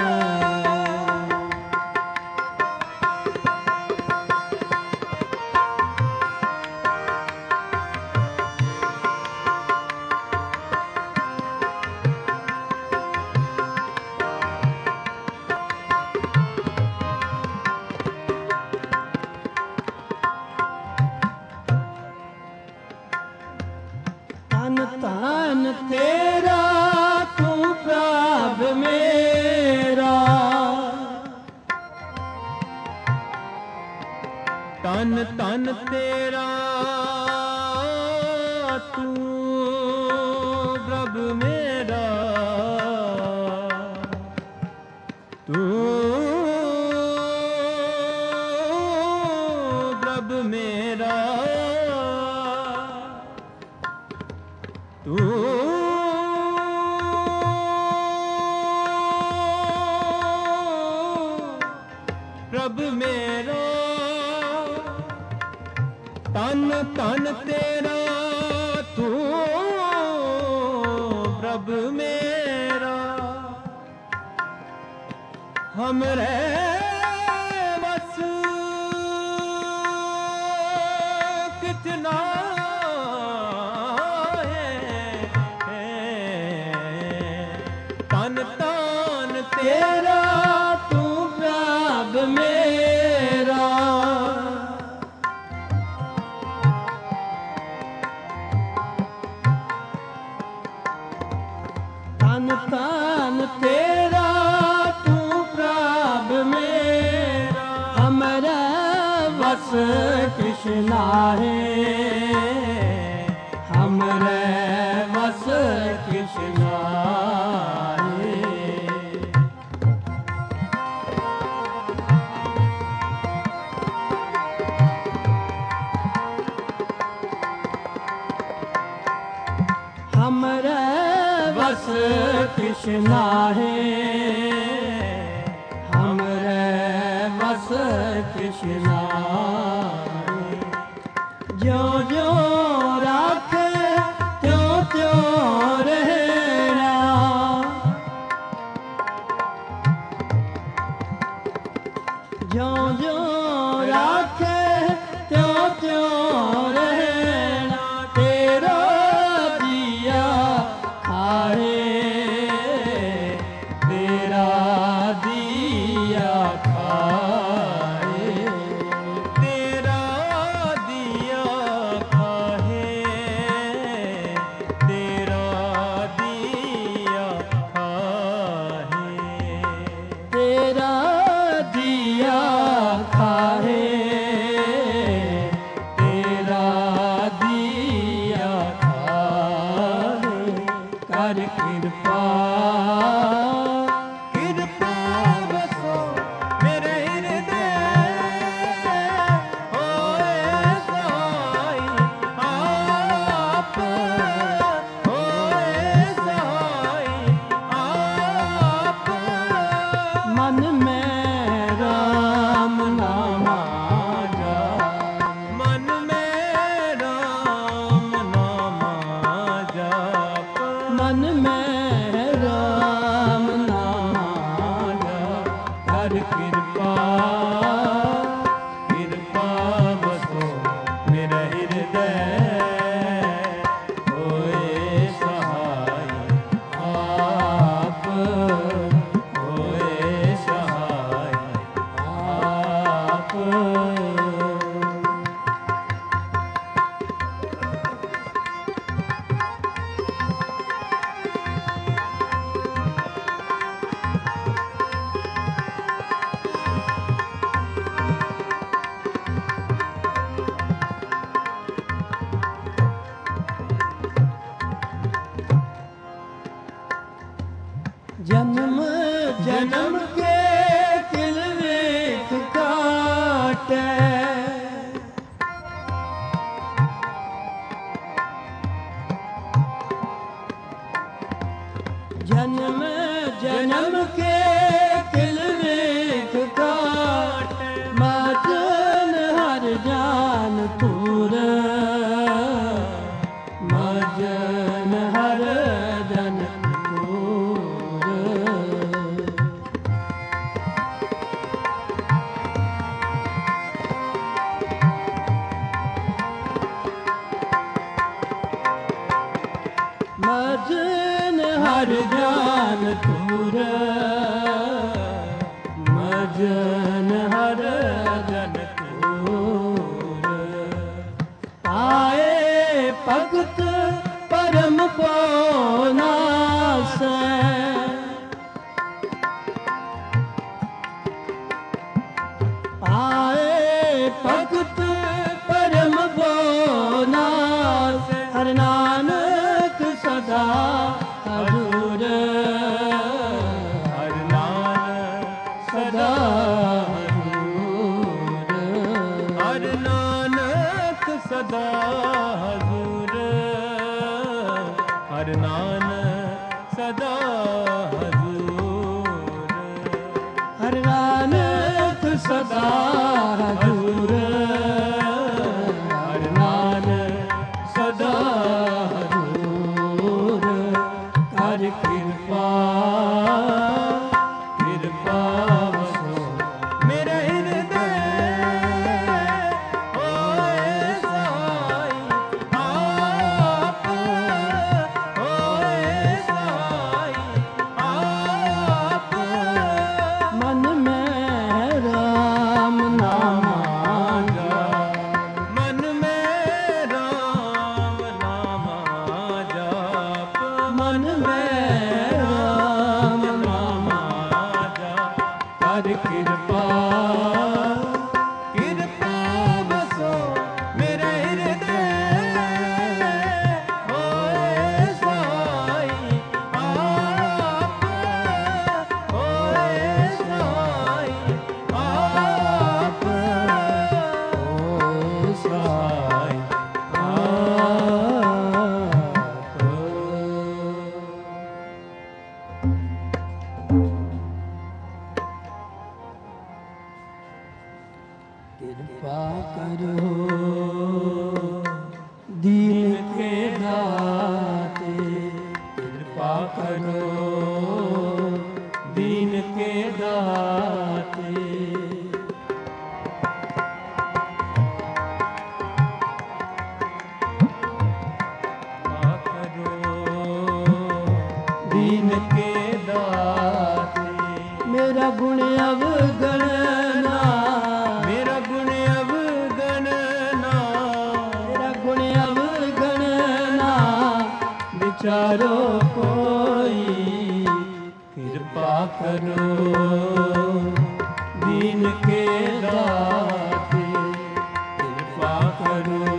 ਤਨ ਤਨ ਤੇਰਾ ਤੂੰ ਪ੍ਰਭ ਮੇਰਾ ਤਨ ਤਨ ਤੇਰਾ ਤੂੰ ਪ੍ਰਭ ਮੇਰਾ ਤੂੰ ਪ੍ਰਭ ਮੇਰਾ ਤੂੰ ਪ੍ਰਭ ਮੇਰਾ ਤਨ ਤਨ ਤੇਰਾ ਤੂੰ ਪ੍ਰਭ ਮੇਰਾ ਹਮਰੇ ਵਸ ਕਿਤਨਾ ਤਨ ਤਨ ਤੇਰਾ ਤੂੰ ਪ੍ਰਭ ਮੇਰਾ ਤਨ ਤਨ ਤੇਰਾ ਤੂੰ ਪ੍ਰਭ ਮੇਰਾ ਹਮਰਾ ਵਸ ਕ੍ਰਿਸ਼ਨਾ ਹੈ ਹਮਰੇ ਵਸ ਕ੍ਰਿਸ਼ਨਾ ਹੈ हमारा बस कृष्णा है हमारा बस कृष्णा है जो जो राखे त्यों त्यों रहना जो जो राखे त्यों त्यों रहना तेरा दिया खाए तेरा दिया खाए तेरा दिया खाए जन्म जन्म के किलवेख काट मजन हर जान पूर मजन हर जन पूर मजन हर जान पूर मजन हर जन पूर आए भगत परम पौनास आए भगत परम पौनास हर नानक सदा हजूर हर नानक सदा हजूर हर नानक सदा हजूर हर नानक सदा हजूर हर नानक सदा हजूर हर नानक सदा हजूर हर कृपा कृपा बसो मेरे हृदय होए सहाय आप होए सहाय आप मन में राम नाम आगा मन में राम नाम जाप मन में राम नाम जाप हर कृपा कृपा बसो मेरे हृदय होए सहाय आप होए सहाय आप ओ सहाय कृपा करो दीन के दाते कृपा करो दीन के दाते दीन के दाते मेरा गुण अवगणना मेरा गुण अवगणना मेरा गुण अवगणना विचारो कोई कृपा करो दीन के दाते कृपा करो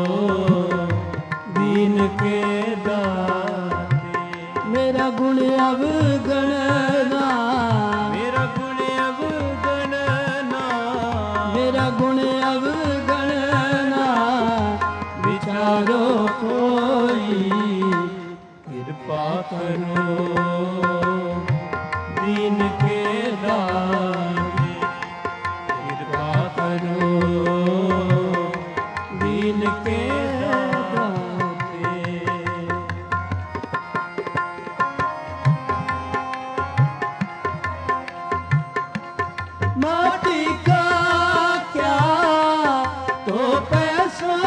दीन के दाते मेरा गुण अवगणना मेरा गुण अवगणना मेरा गुण अवगणना विचारो कोई कृपा करो दीन के दाते कृपा करो दीन के दाते माटी का क्या तो पैसा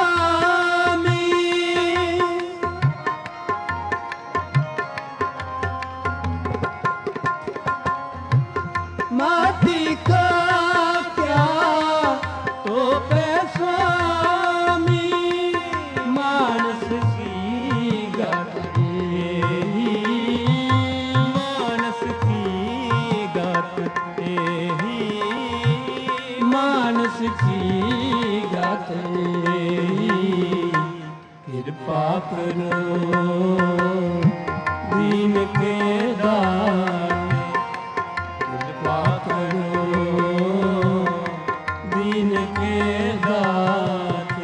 माटी का क्या तो पैसा मानस की गाते मानस की गाते ही मानस की गाते कृपा करो दीन के दाते कृपा करो दीन के दाते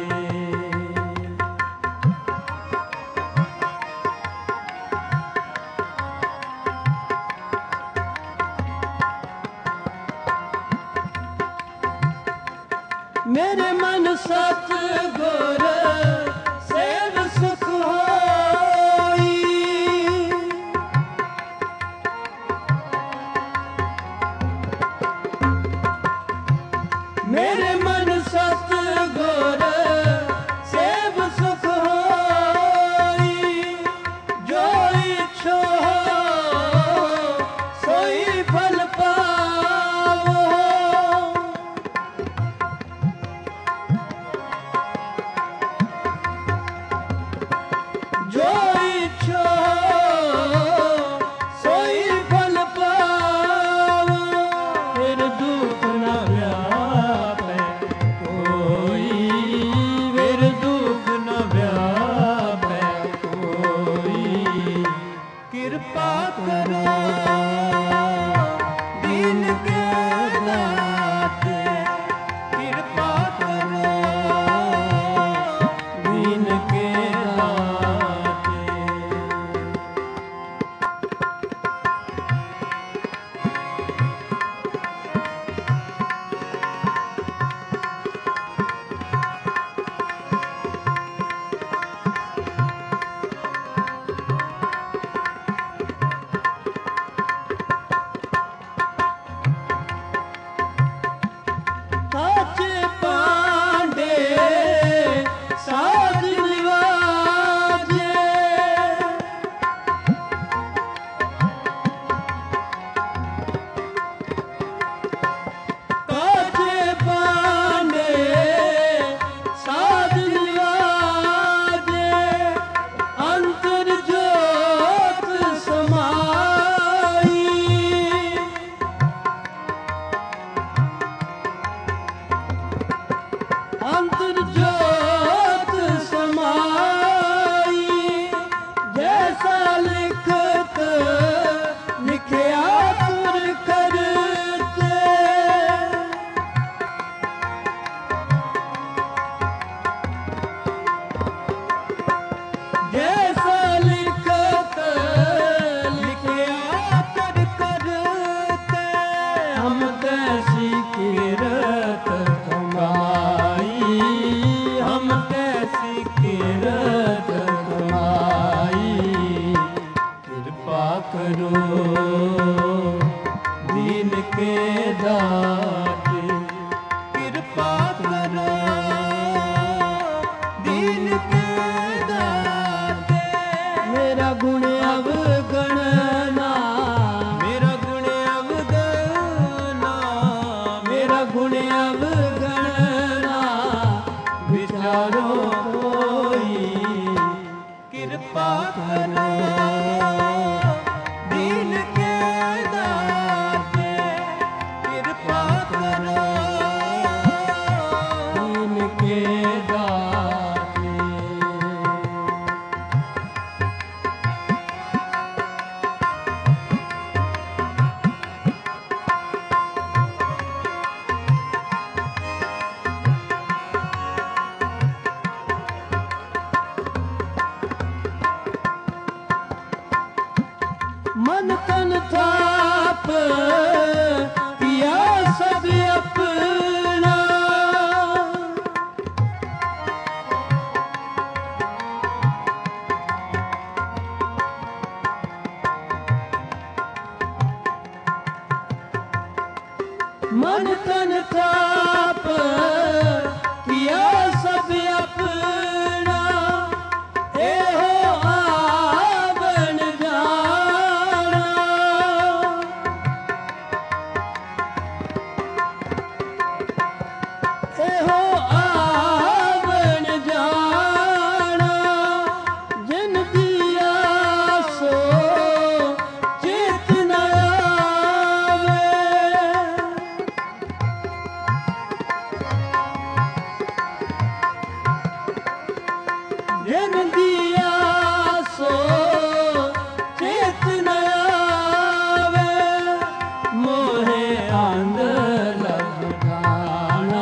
विचारो कोई कृपा करो दीन के दाते कृपा करो दीन के दाते मन तन थाप किया सब अपना मन तन थाप किया सब अपना ए हो आवन जाना ए हो आवन जाना जिन दिया सो चित न आवे जिन दिया सो चित न आवे मोहे आंध लपटाना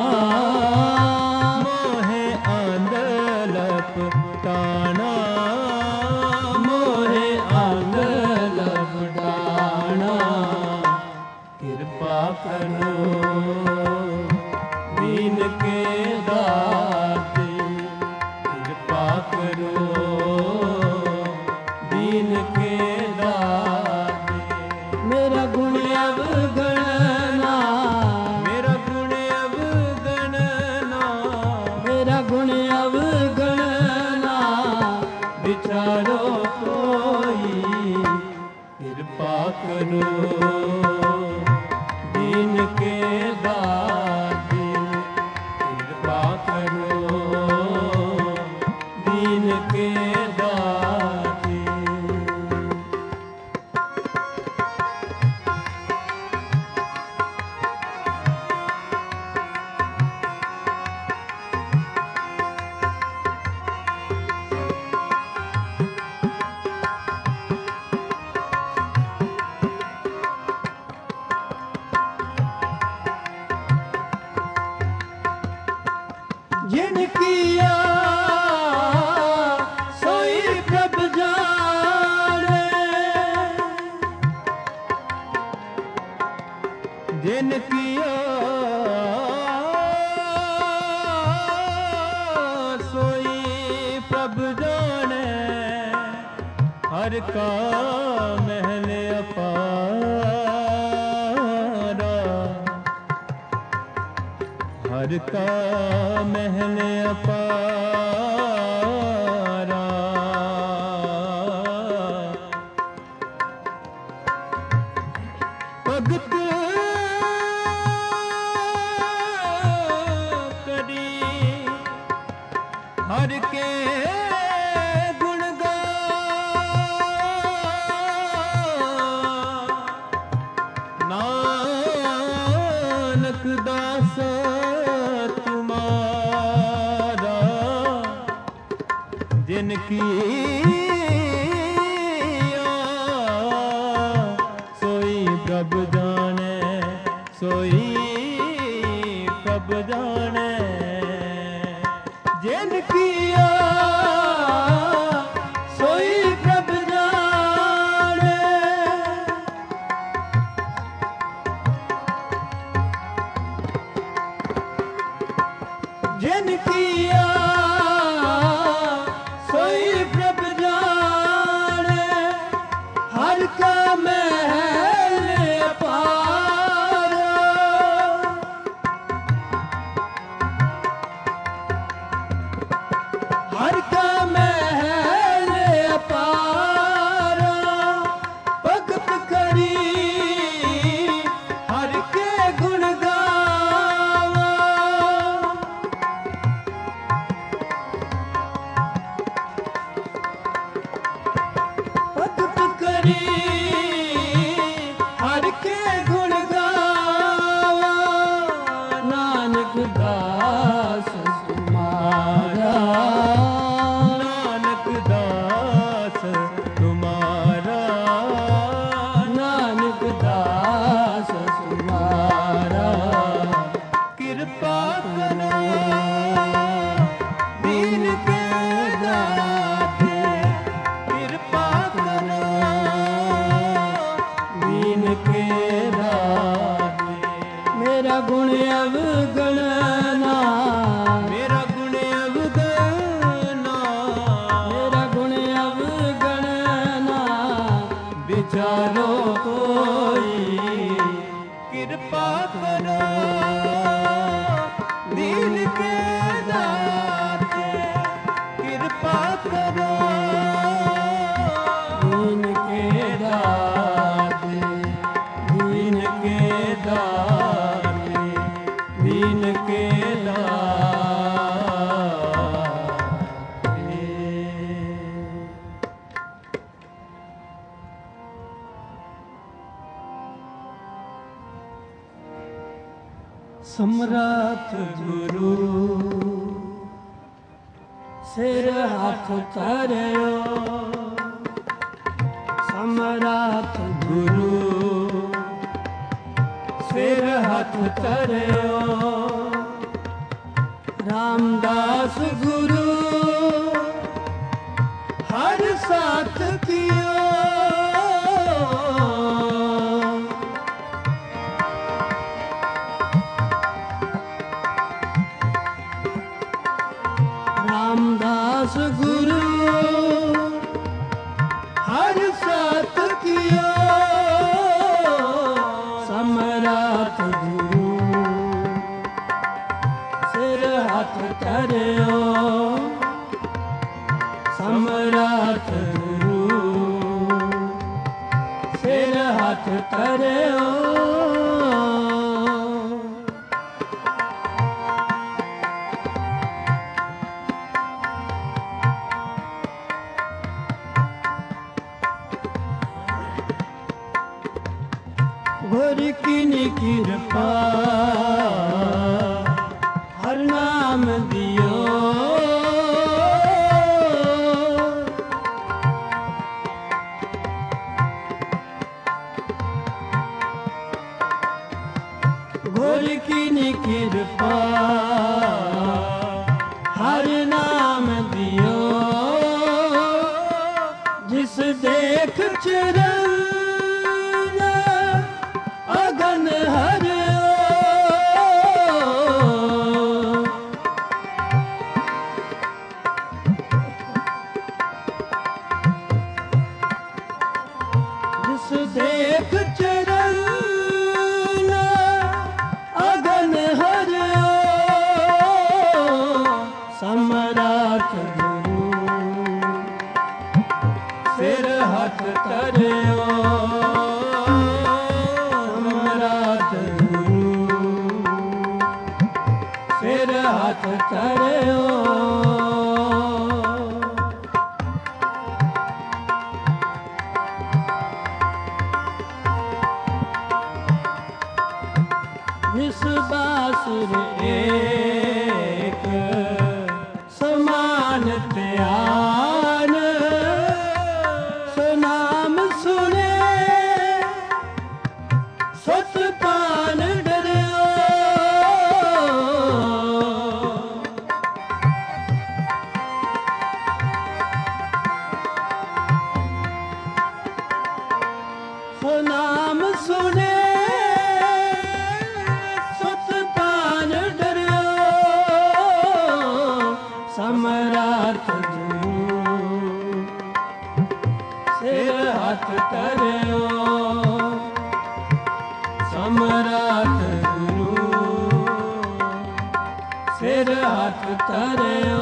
मोहे आंध लपटाना मोहे आंध लपटाना कृपा करो दीन के दाते कृपा करो दीन के दाते मेरा गुण अवगणना मेरा गुण अवगणना मेरा गुण अवगणना विचारो कोई कृपा करो दीन के दाते कृपा करो दीन के दाते जिन किया सोई प्रभ जाने जिन किया सोई प्रभ जाने हर का महल अपारा हर का महल अपारा भगत करी हर के गुण गा नानक दास तुम्हारा जिनकी सोई प्रभ जाने सोई प्रभ जाने जिनकी सोई प्रभ जाने जिनकी सोई प्रभ जाने हर का महल अपारा हर का महल अपारा भगत करी हर के गुण गावा दाते कृपा करो दीन के दाते मेरा गुण अवगणना मेरा गुण अवगणना मेरा गुण अवगणना विचारो कोई कृपा करो दीन के दाते कृपा करो दीन के दाते दीन के दाते दीन के दाते सम्राट गुरु सिर हाथ धरियो सम्राट गुरु सिर हाथ धरियो रामदास गुरु हर साथ कियो रामदास गुरु हर साथ कियो सम्राट गुरु सिर हाथ धरियो सम्राट गुरु सिर हाथ धरियो गुर की कृपा हर नाम दियो गुर की कृपा हर नाम दियो जिस देख चरण अगन हरियो जिस देख चरण अगन हरियो सम्राट गुरु सिर हाथ धरियो सिर हाथ धरियो निस बासुर एक समान त्यान सुनाम सुने सतपान डरियो नाम सुने सतपान डरियो सम्राट गुरु सिर हाथ धरियो सम्राट गुरु सिर हाथ धरियो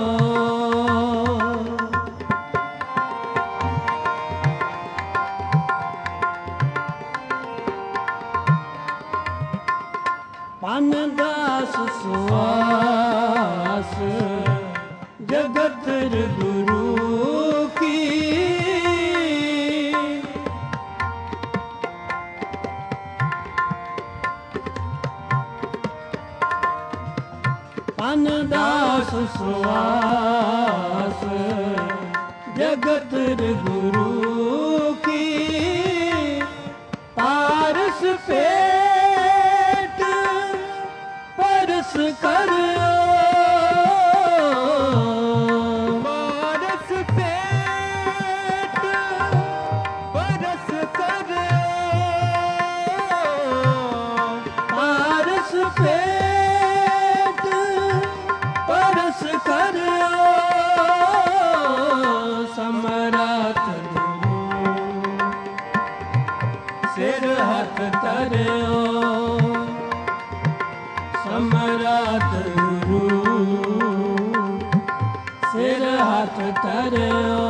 पानदास सुवास जगत गुरु की पानदास सुवास जगत गुरु की पारस पे परस करो ਸਿਰ ਹੱਥ ਧਰਿਓ।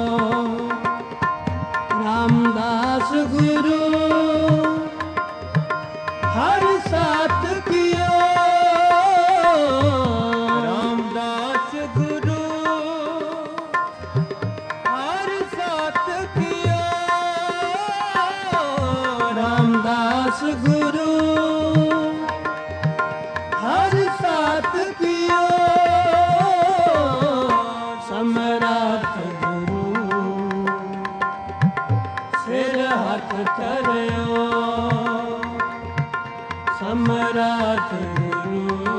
ਰਾਮਦਾਸ ਗੁਰੂ ਹਰ ਸਾਥ ਕੀਓ। ਰਾਮਦਾਸ ਗੁਰੂ ਹਰ ਸਾਥ ਕੀਓ। ਰਾਮਦਾਸ ਗੁਰੂ ਹਰ ਸਾਥ ਕੀਓ। ਸਮਰੱਥ ਗੁਰੂ ਸਿਰ ਹੱਥ ਧਰਿਓ। ਸਮਰੱਥ ਗੁਰੂ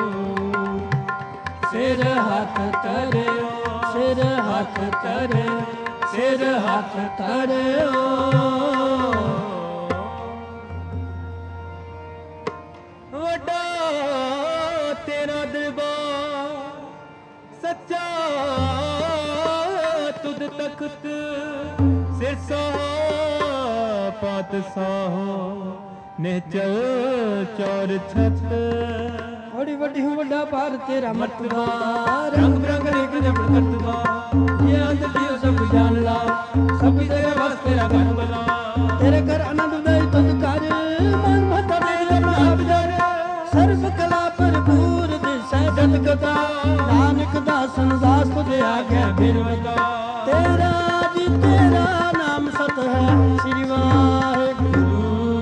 ਸਿਰ ਹੱਥ ਧਰਿਓ। ਸਿਰ ਹੱਥ ਧਰਿਓ। ਸਿਰ ਹੱਥ ਧਰਿਓ। ਵੱਡਾ ਤੇਰਾ ਦਰਬਾਰ ਸੱਚਾ ਤੁਧ ਤਖਤ ਸਿਰਸਾ ਪਾਤਸ਼ਾਹ ਨਿਹਚਲ ਚੌਰ ਛਤ। ਬੜੀ ਵੱਡੀ ਵੱਡਾ ਭਾਰ ਤੇਰਾ ਮਰਤਬਾ। ਰੰਗ ਬਰੰਗ ਰੇਖ ਜਪਣ ਕਰਤਬਾ। ਇਹ ਅੰਤ ਦਿਓ ਸਭ ਜਾਣ ਲਾ। ਸਭ ਤੇਰੇ ਵਸ ਤੇਰਾ ਘਰ ਬਲਾ। ਤੇਰੇ ਘਰ ਆਨੰਦ ਉਦੈ ਤੁਧ ਕਰ। ਮਨ ਮਤਾ ਦੇ ਆਪਣਾ ਆਪ ਜਰ। ਸਰਬ ਕਲਾ ਭਰਪੂਰ ਦਿਸੈ ਜਤ ਕਥਾ। ਨਾਨਕ ਦਾਸਨ ਦਾਸ ਤੁਧ ਆਗਿਆ ਬਿਰਵਤਾ। ਤੇਰਾ ਜੀ ਤੇਰਾ ਨਾਮ ਸਤ ਹੈ ਸ੍ਰੀ ਵਾਹਿਗੁਰੂ।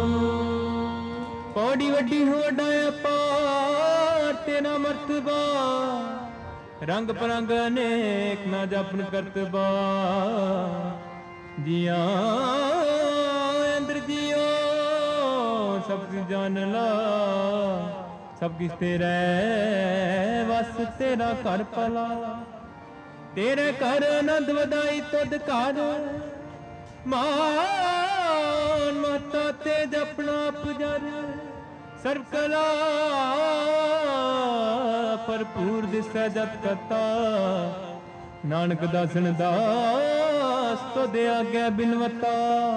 ਪੌੜੀ ਵੱਡੀ ਹੋਡਾ ਅਪਾਰ ਤੇਰਾ ਮਰਤਬਾ। ਰੰਗ ਪਰੰਗ ਅਨੇਕ ਨਾ ਜਪਨ ਕਰਤਬਾ। ਜੀਆਂ ਅੰਦਰ ਜੀਓ ਸਭ ਕੁਝ ਜਾਣ ਲਾ। ਸਭ ਕਿਸ ਤੇਰਾ ਵਸ ਤੇਰਾ ਘਰ ਪਲਾ। ਤੇਰੇ ਘਰ ਆਨੰਦ ਵਧਾਈ ਤੁਧ ਘਰ। ਮਾਨ ਮਤਾ ਤੇ ਜਪਣਾ ਪੁਜਰ। ਸਰਬ ਕਲਾ ਭਰਪੂਰ ਦਿਸੈ ਜਤ ਕਤਾ। ਨਾਨਕ ਦਾਸਨ ਦਾਸ ਤੁਧ ਆਗਿਆ ਬਿਨਵਤਾ।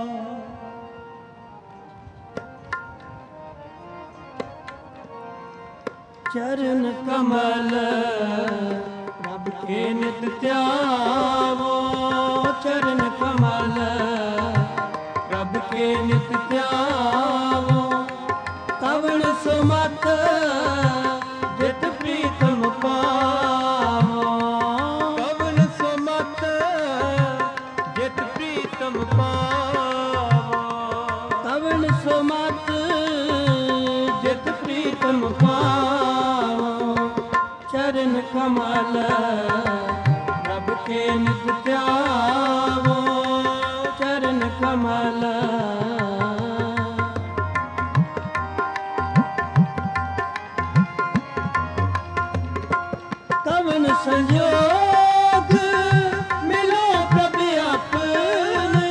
ਚਰਨ ਕਮਲ ਪ੍ਰਭ ਕੇ ਨਿਤ ਧਿਆਵੋ। ਚਰਨ ਕਮਲ ਪ੍ਰਭ ਕੇ ਨਿਤ ਧਿਆਵੋ। ਕਵਣ ਸੁਮਤ ਜਿਤ ਪ੍ਰੀਤਮ ਪਾਵੋ। ਕਵਨ ਸੁਮਤ ਜਿਤ ਪ੍ਰੀਤਮ ਪਾਵੋ। ਕਵਣ ਸੁਮਤ ਜਿਤ ਪ੍ਰੀਤਮ ਪਾਵੋ। ਚਰਨ ਕਮਲ ਪ੍ਰਭ ਕੇ ਨਿਤ ਧਿਆਵੋ। ਚਰਨ ਕਮਲ ਕਵਨ ਸੰਜੋਗ ਮਿਲੋ ਪ੍ਰਭ ਆਪਣੇ।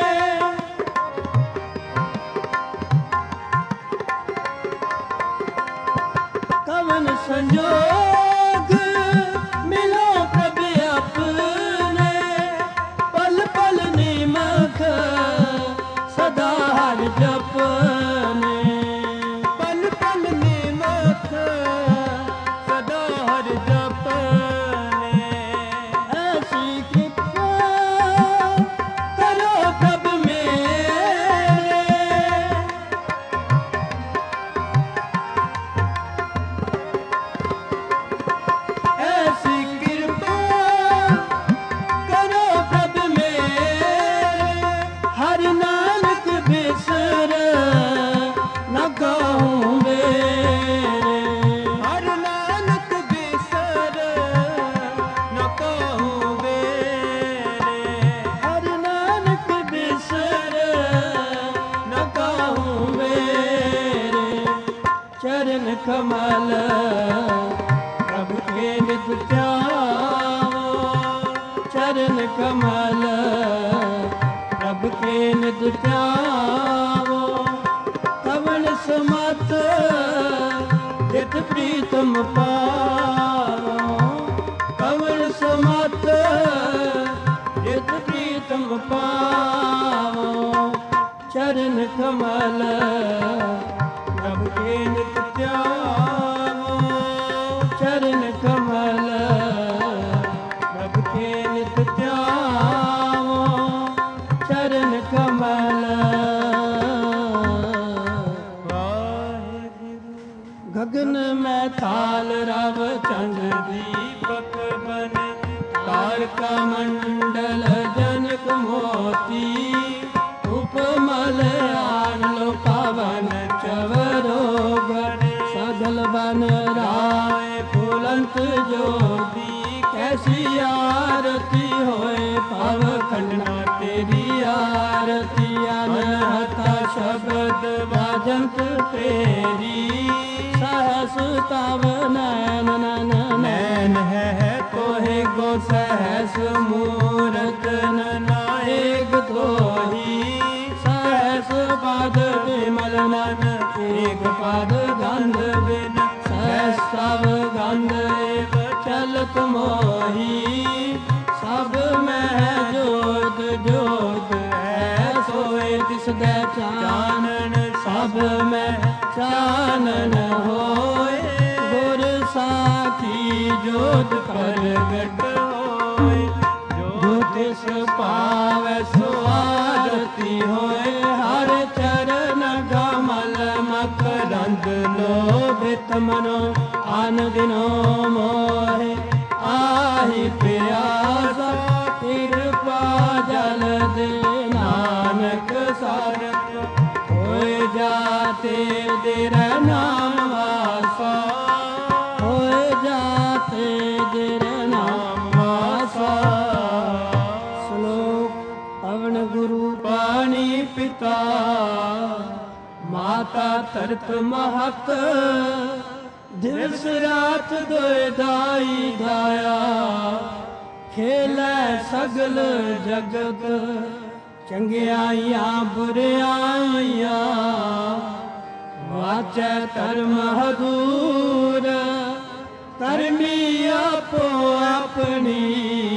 ਕਵਨ ਸੰਜੋਗ ਮਿਲੋ ਪ੍ਰਭ ਆਪਣੇ। ਪਲ ਪਲ ਨਿਮਖ ਸਦਾ ਹਰ ਜਪਨੇ। ਪਲ ਪਲ ਨਿਮਖ ਸਦਾ ਹਰ ਜਪਨੇ। ਐਸੀ ਕਿਰਪਾ ਕਰੋ ਪ੍ਰਭ ਮੇਰੇ। ਐਸੀ ਕਿਰਪਾ ਕਰੋ ਪ੍ਰਭ ਮੇਰੇ। ਹਰਿ ਨਾਨਕ ਬਿਸਰ ਨਾ ਕਹੂੰ ਮੇਰੇ। ਹਰ ਨਾਨਕ ਬਿਸਰ ਨ ਕਹੂੰ ਵੇਰੇ। ਹਰਿ ਨਾਨਕ ਬਿਸਰ ਨ ਕਹੂੰ ਮੇਰੇ। ਚਰਨ ਕਮਲ ਪ੍ਰਭ ਕੇ ਨਿਤ ਧਿਆਵੋ। ਚਰਨ ਕਮਲ ਪ੍ਰਭ ਕੇ ਨਿਤ ਧਿਆਵੋ। ਕਵਣ ਸਮਤ ਜਿਤ ਪ੍ਰੀਤਮ ਪਾਵੋ। ਕਵਣ ਸਮਤ ਜਿਤ ਪ੍ਰੀਤਮ ਪਾਵੋ। ਚਰਨ ਕਮਲ ਪ੍ਰਭ ਕੇ ਨਿਤ ਧਿਆਵੋ। ਚਰਨ ਕਮਲ ਤਾਰ ਕਮੰਡਲ ਜਨਕ ਮੋਤੀ ਉਪਮਲ ਆਨ ਲੋ ਪਾਵਨ ਚਵਰੋ ਗਰ ਸਗਲ ਬਨ ਰਾਏ ਫੁਲੰਤ ਜੋਤੀ ਕੈਸੀ ਆਰਤੀ ਹੋਏ ਭਵ ਖੰਡਨਾ ਤੇਰੀ ਆਰਤੀ ਅਨਹਤਾ ਸ਼ਬਦ ਬਾਜੰਤ ਤੇਰੀ ਸਹਸ ਤਵ ਨੈਨ ਨਨ ਨੈਨ ਹੈ ਤੋਹਿ ਗੋ ਸਹਸ ਮੂਰਤ ਨਾਇਕ ਤੋਹੀ ਸਹਸ ਪਦ ਬਿਮਲ ਨਨ ਏਕ ਪਦ ਗੰਧ ਬਿਨ ਸਹਸ ਸਭ ਗੰਧ ਏਵ ਚਲਤ ਮੋਹੀ ਸਭ ਮਹਿ ਜੋਤ ਜੋਤ ਹੈ ਸੋਏ ਤਿਸ ਦੇ ਚਾਨਣ ਸਭ ਮੈਂ ਚਾਨਣ ਹੋਏ ਗੁਰ ਸਾਖੀ ਜੋਤ ਪ੍ਰਗਟ ਹੋਏ ਜੋ ਤਿਸ ਪਾਵੈ ਸੋ ਆਰਤੀ ਹੋਏ ਹਰ ਚਰਨ ਕਮਲ ਮਕਰੰਦ ਲੋਭਿਤ ਮਨੋ ਆਨ ਦਿਨੋ ਮੋਹਿ ਆਹੀ ਪਿਆਸਾ ਕਿਰਪਾ ਜਲ ਦੇ ਨਾਨਕ ਸਾਰਤ ਹੋਏ ਜਾਤੇ ਦੇਰ ਨਾਮ ਵਾਸਾ ਹੋਏ ਜਾਤੇ ਦੇਰ ਨਾਮ ਵਾਸਾ ਸ਼ਲੋਕ ਪਵਨ ਗੁਰੂ ਪਾਣੀ ਪਿਤਾ ਮਾਤਾ ਧਰਤ ਮਹਤ ਦਿਵਸ ਰਾਤ ਦੋਇ ਦਾਈ ਧਾਇਆ ਖੇਲੈ ਸਗਲ ਜਗਤ ਚੰਗਿਆਈਆਂ ਬੁਰਿਆਈਆਂ ਵਾਚੈ ਧਰਮ ਹਦੂਰ ਧਰਮੀ ਆਪੋ ਆਪਣੀ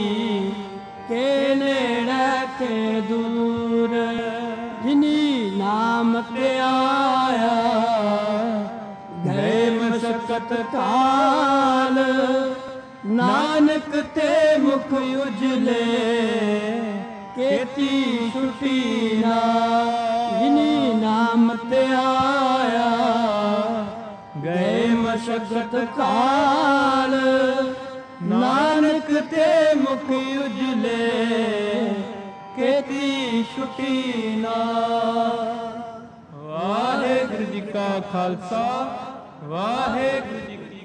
ਕੇ ਨੇੜੇ ਕੇ ਦੂਰ ਜਿਨੀ ਨਾਮ ਤੇ ਆਇਆ ਗਏ ਮਸਕਤ ਕਾਲ ਨਾਨਕ ਤੇ ਮੁਖ ਉਜਲੇ ਕੀਤੀ ਛੁਟੀ ਨਾ ਜਿਨੀ ਨਾਮ ਤੇ ਆਇਆ ਗਏ ਮਸਕਤ ਕਾਲ ਨਾਨਕ ਤੇ ਮੁਖ ਉਜਲੇ ਕੀਤੀ ਛੁਟੀ ਨਾ। ਵਾਹਿਗੁਰੂ ਜੀ ਕਾ ਖਾਲਸਾ ਵਾਹਿਗੁਰੂ ਜੀ ਕੀ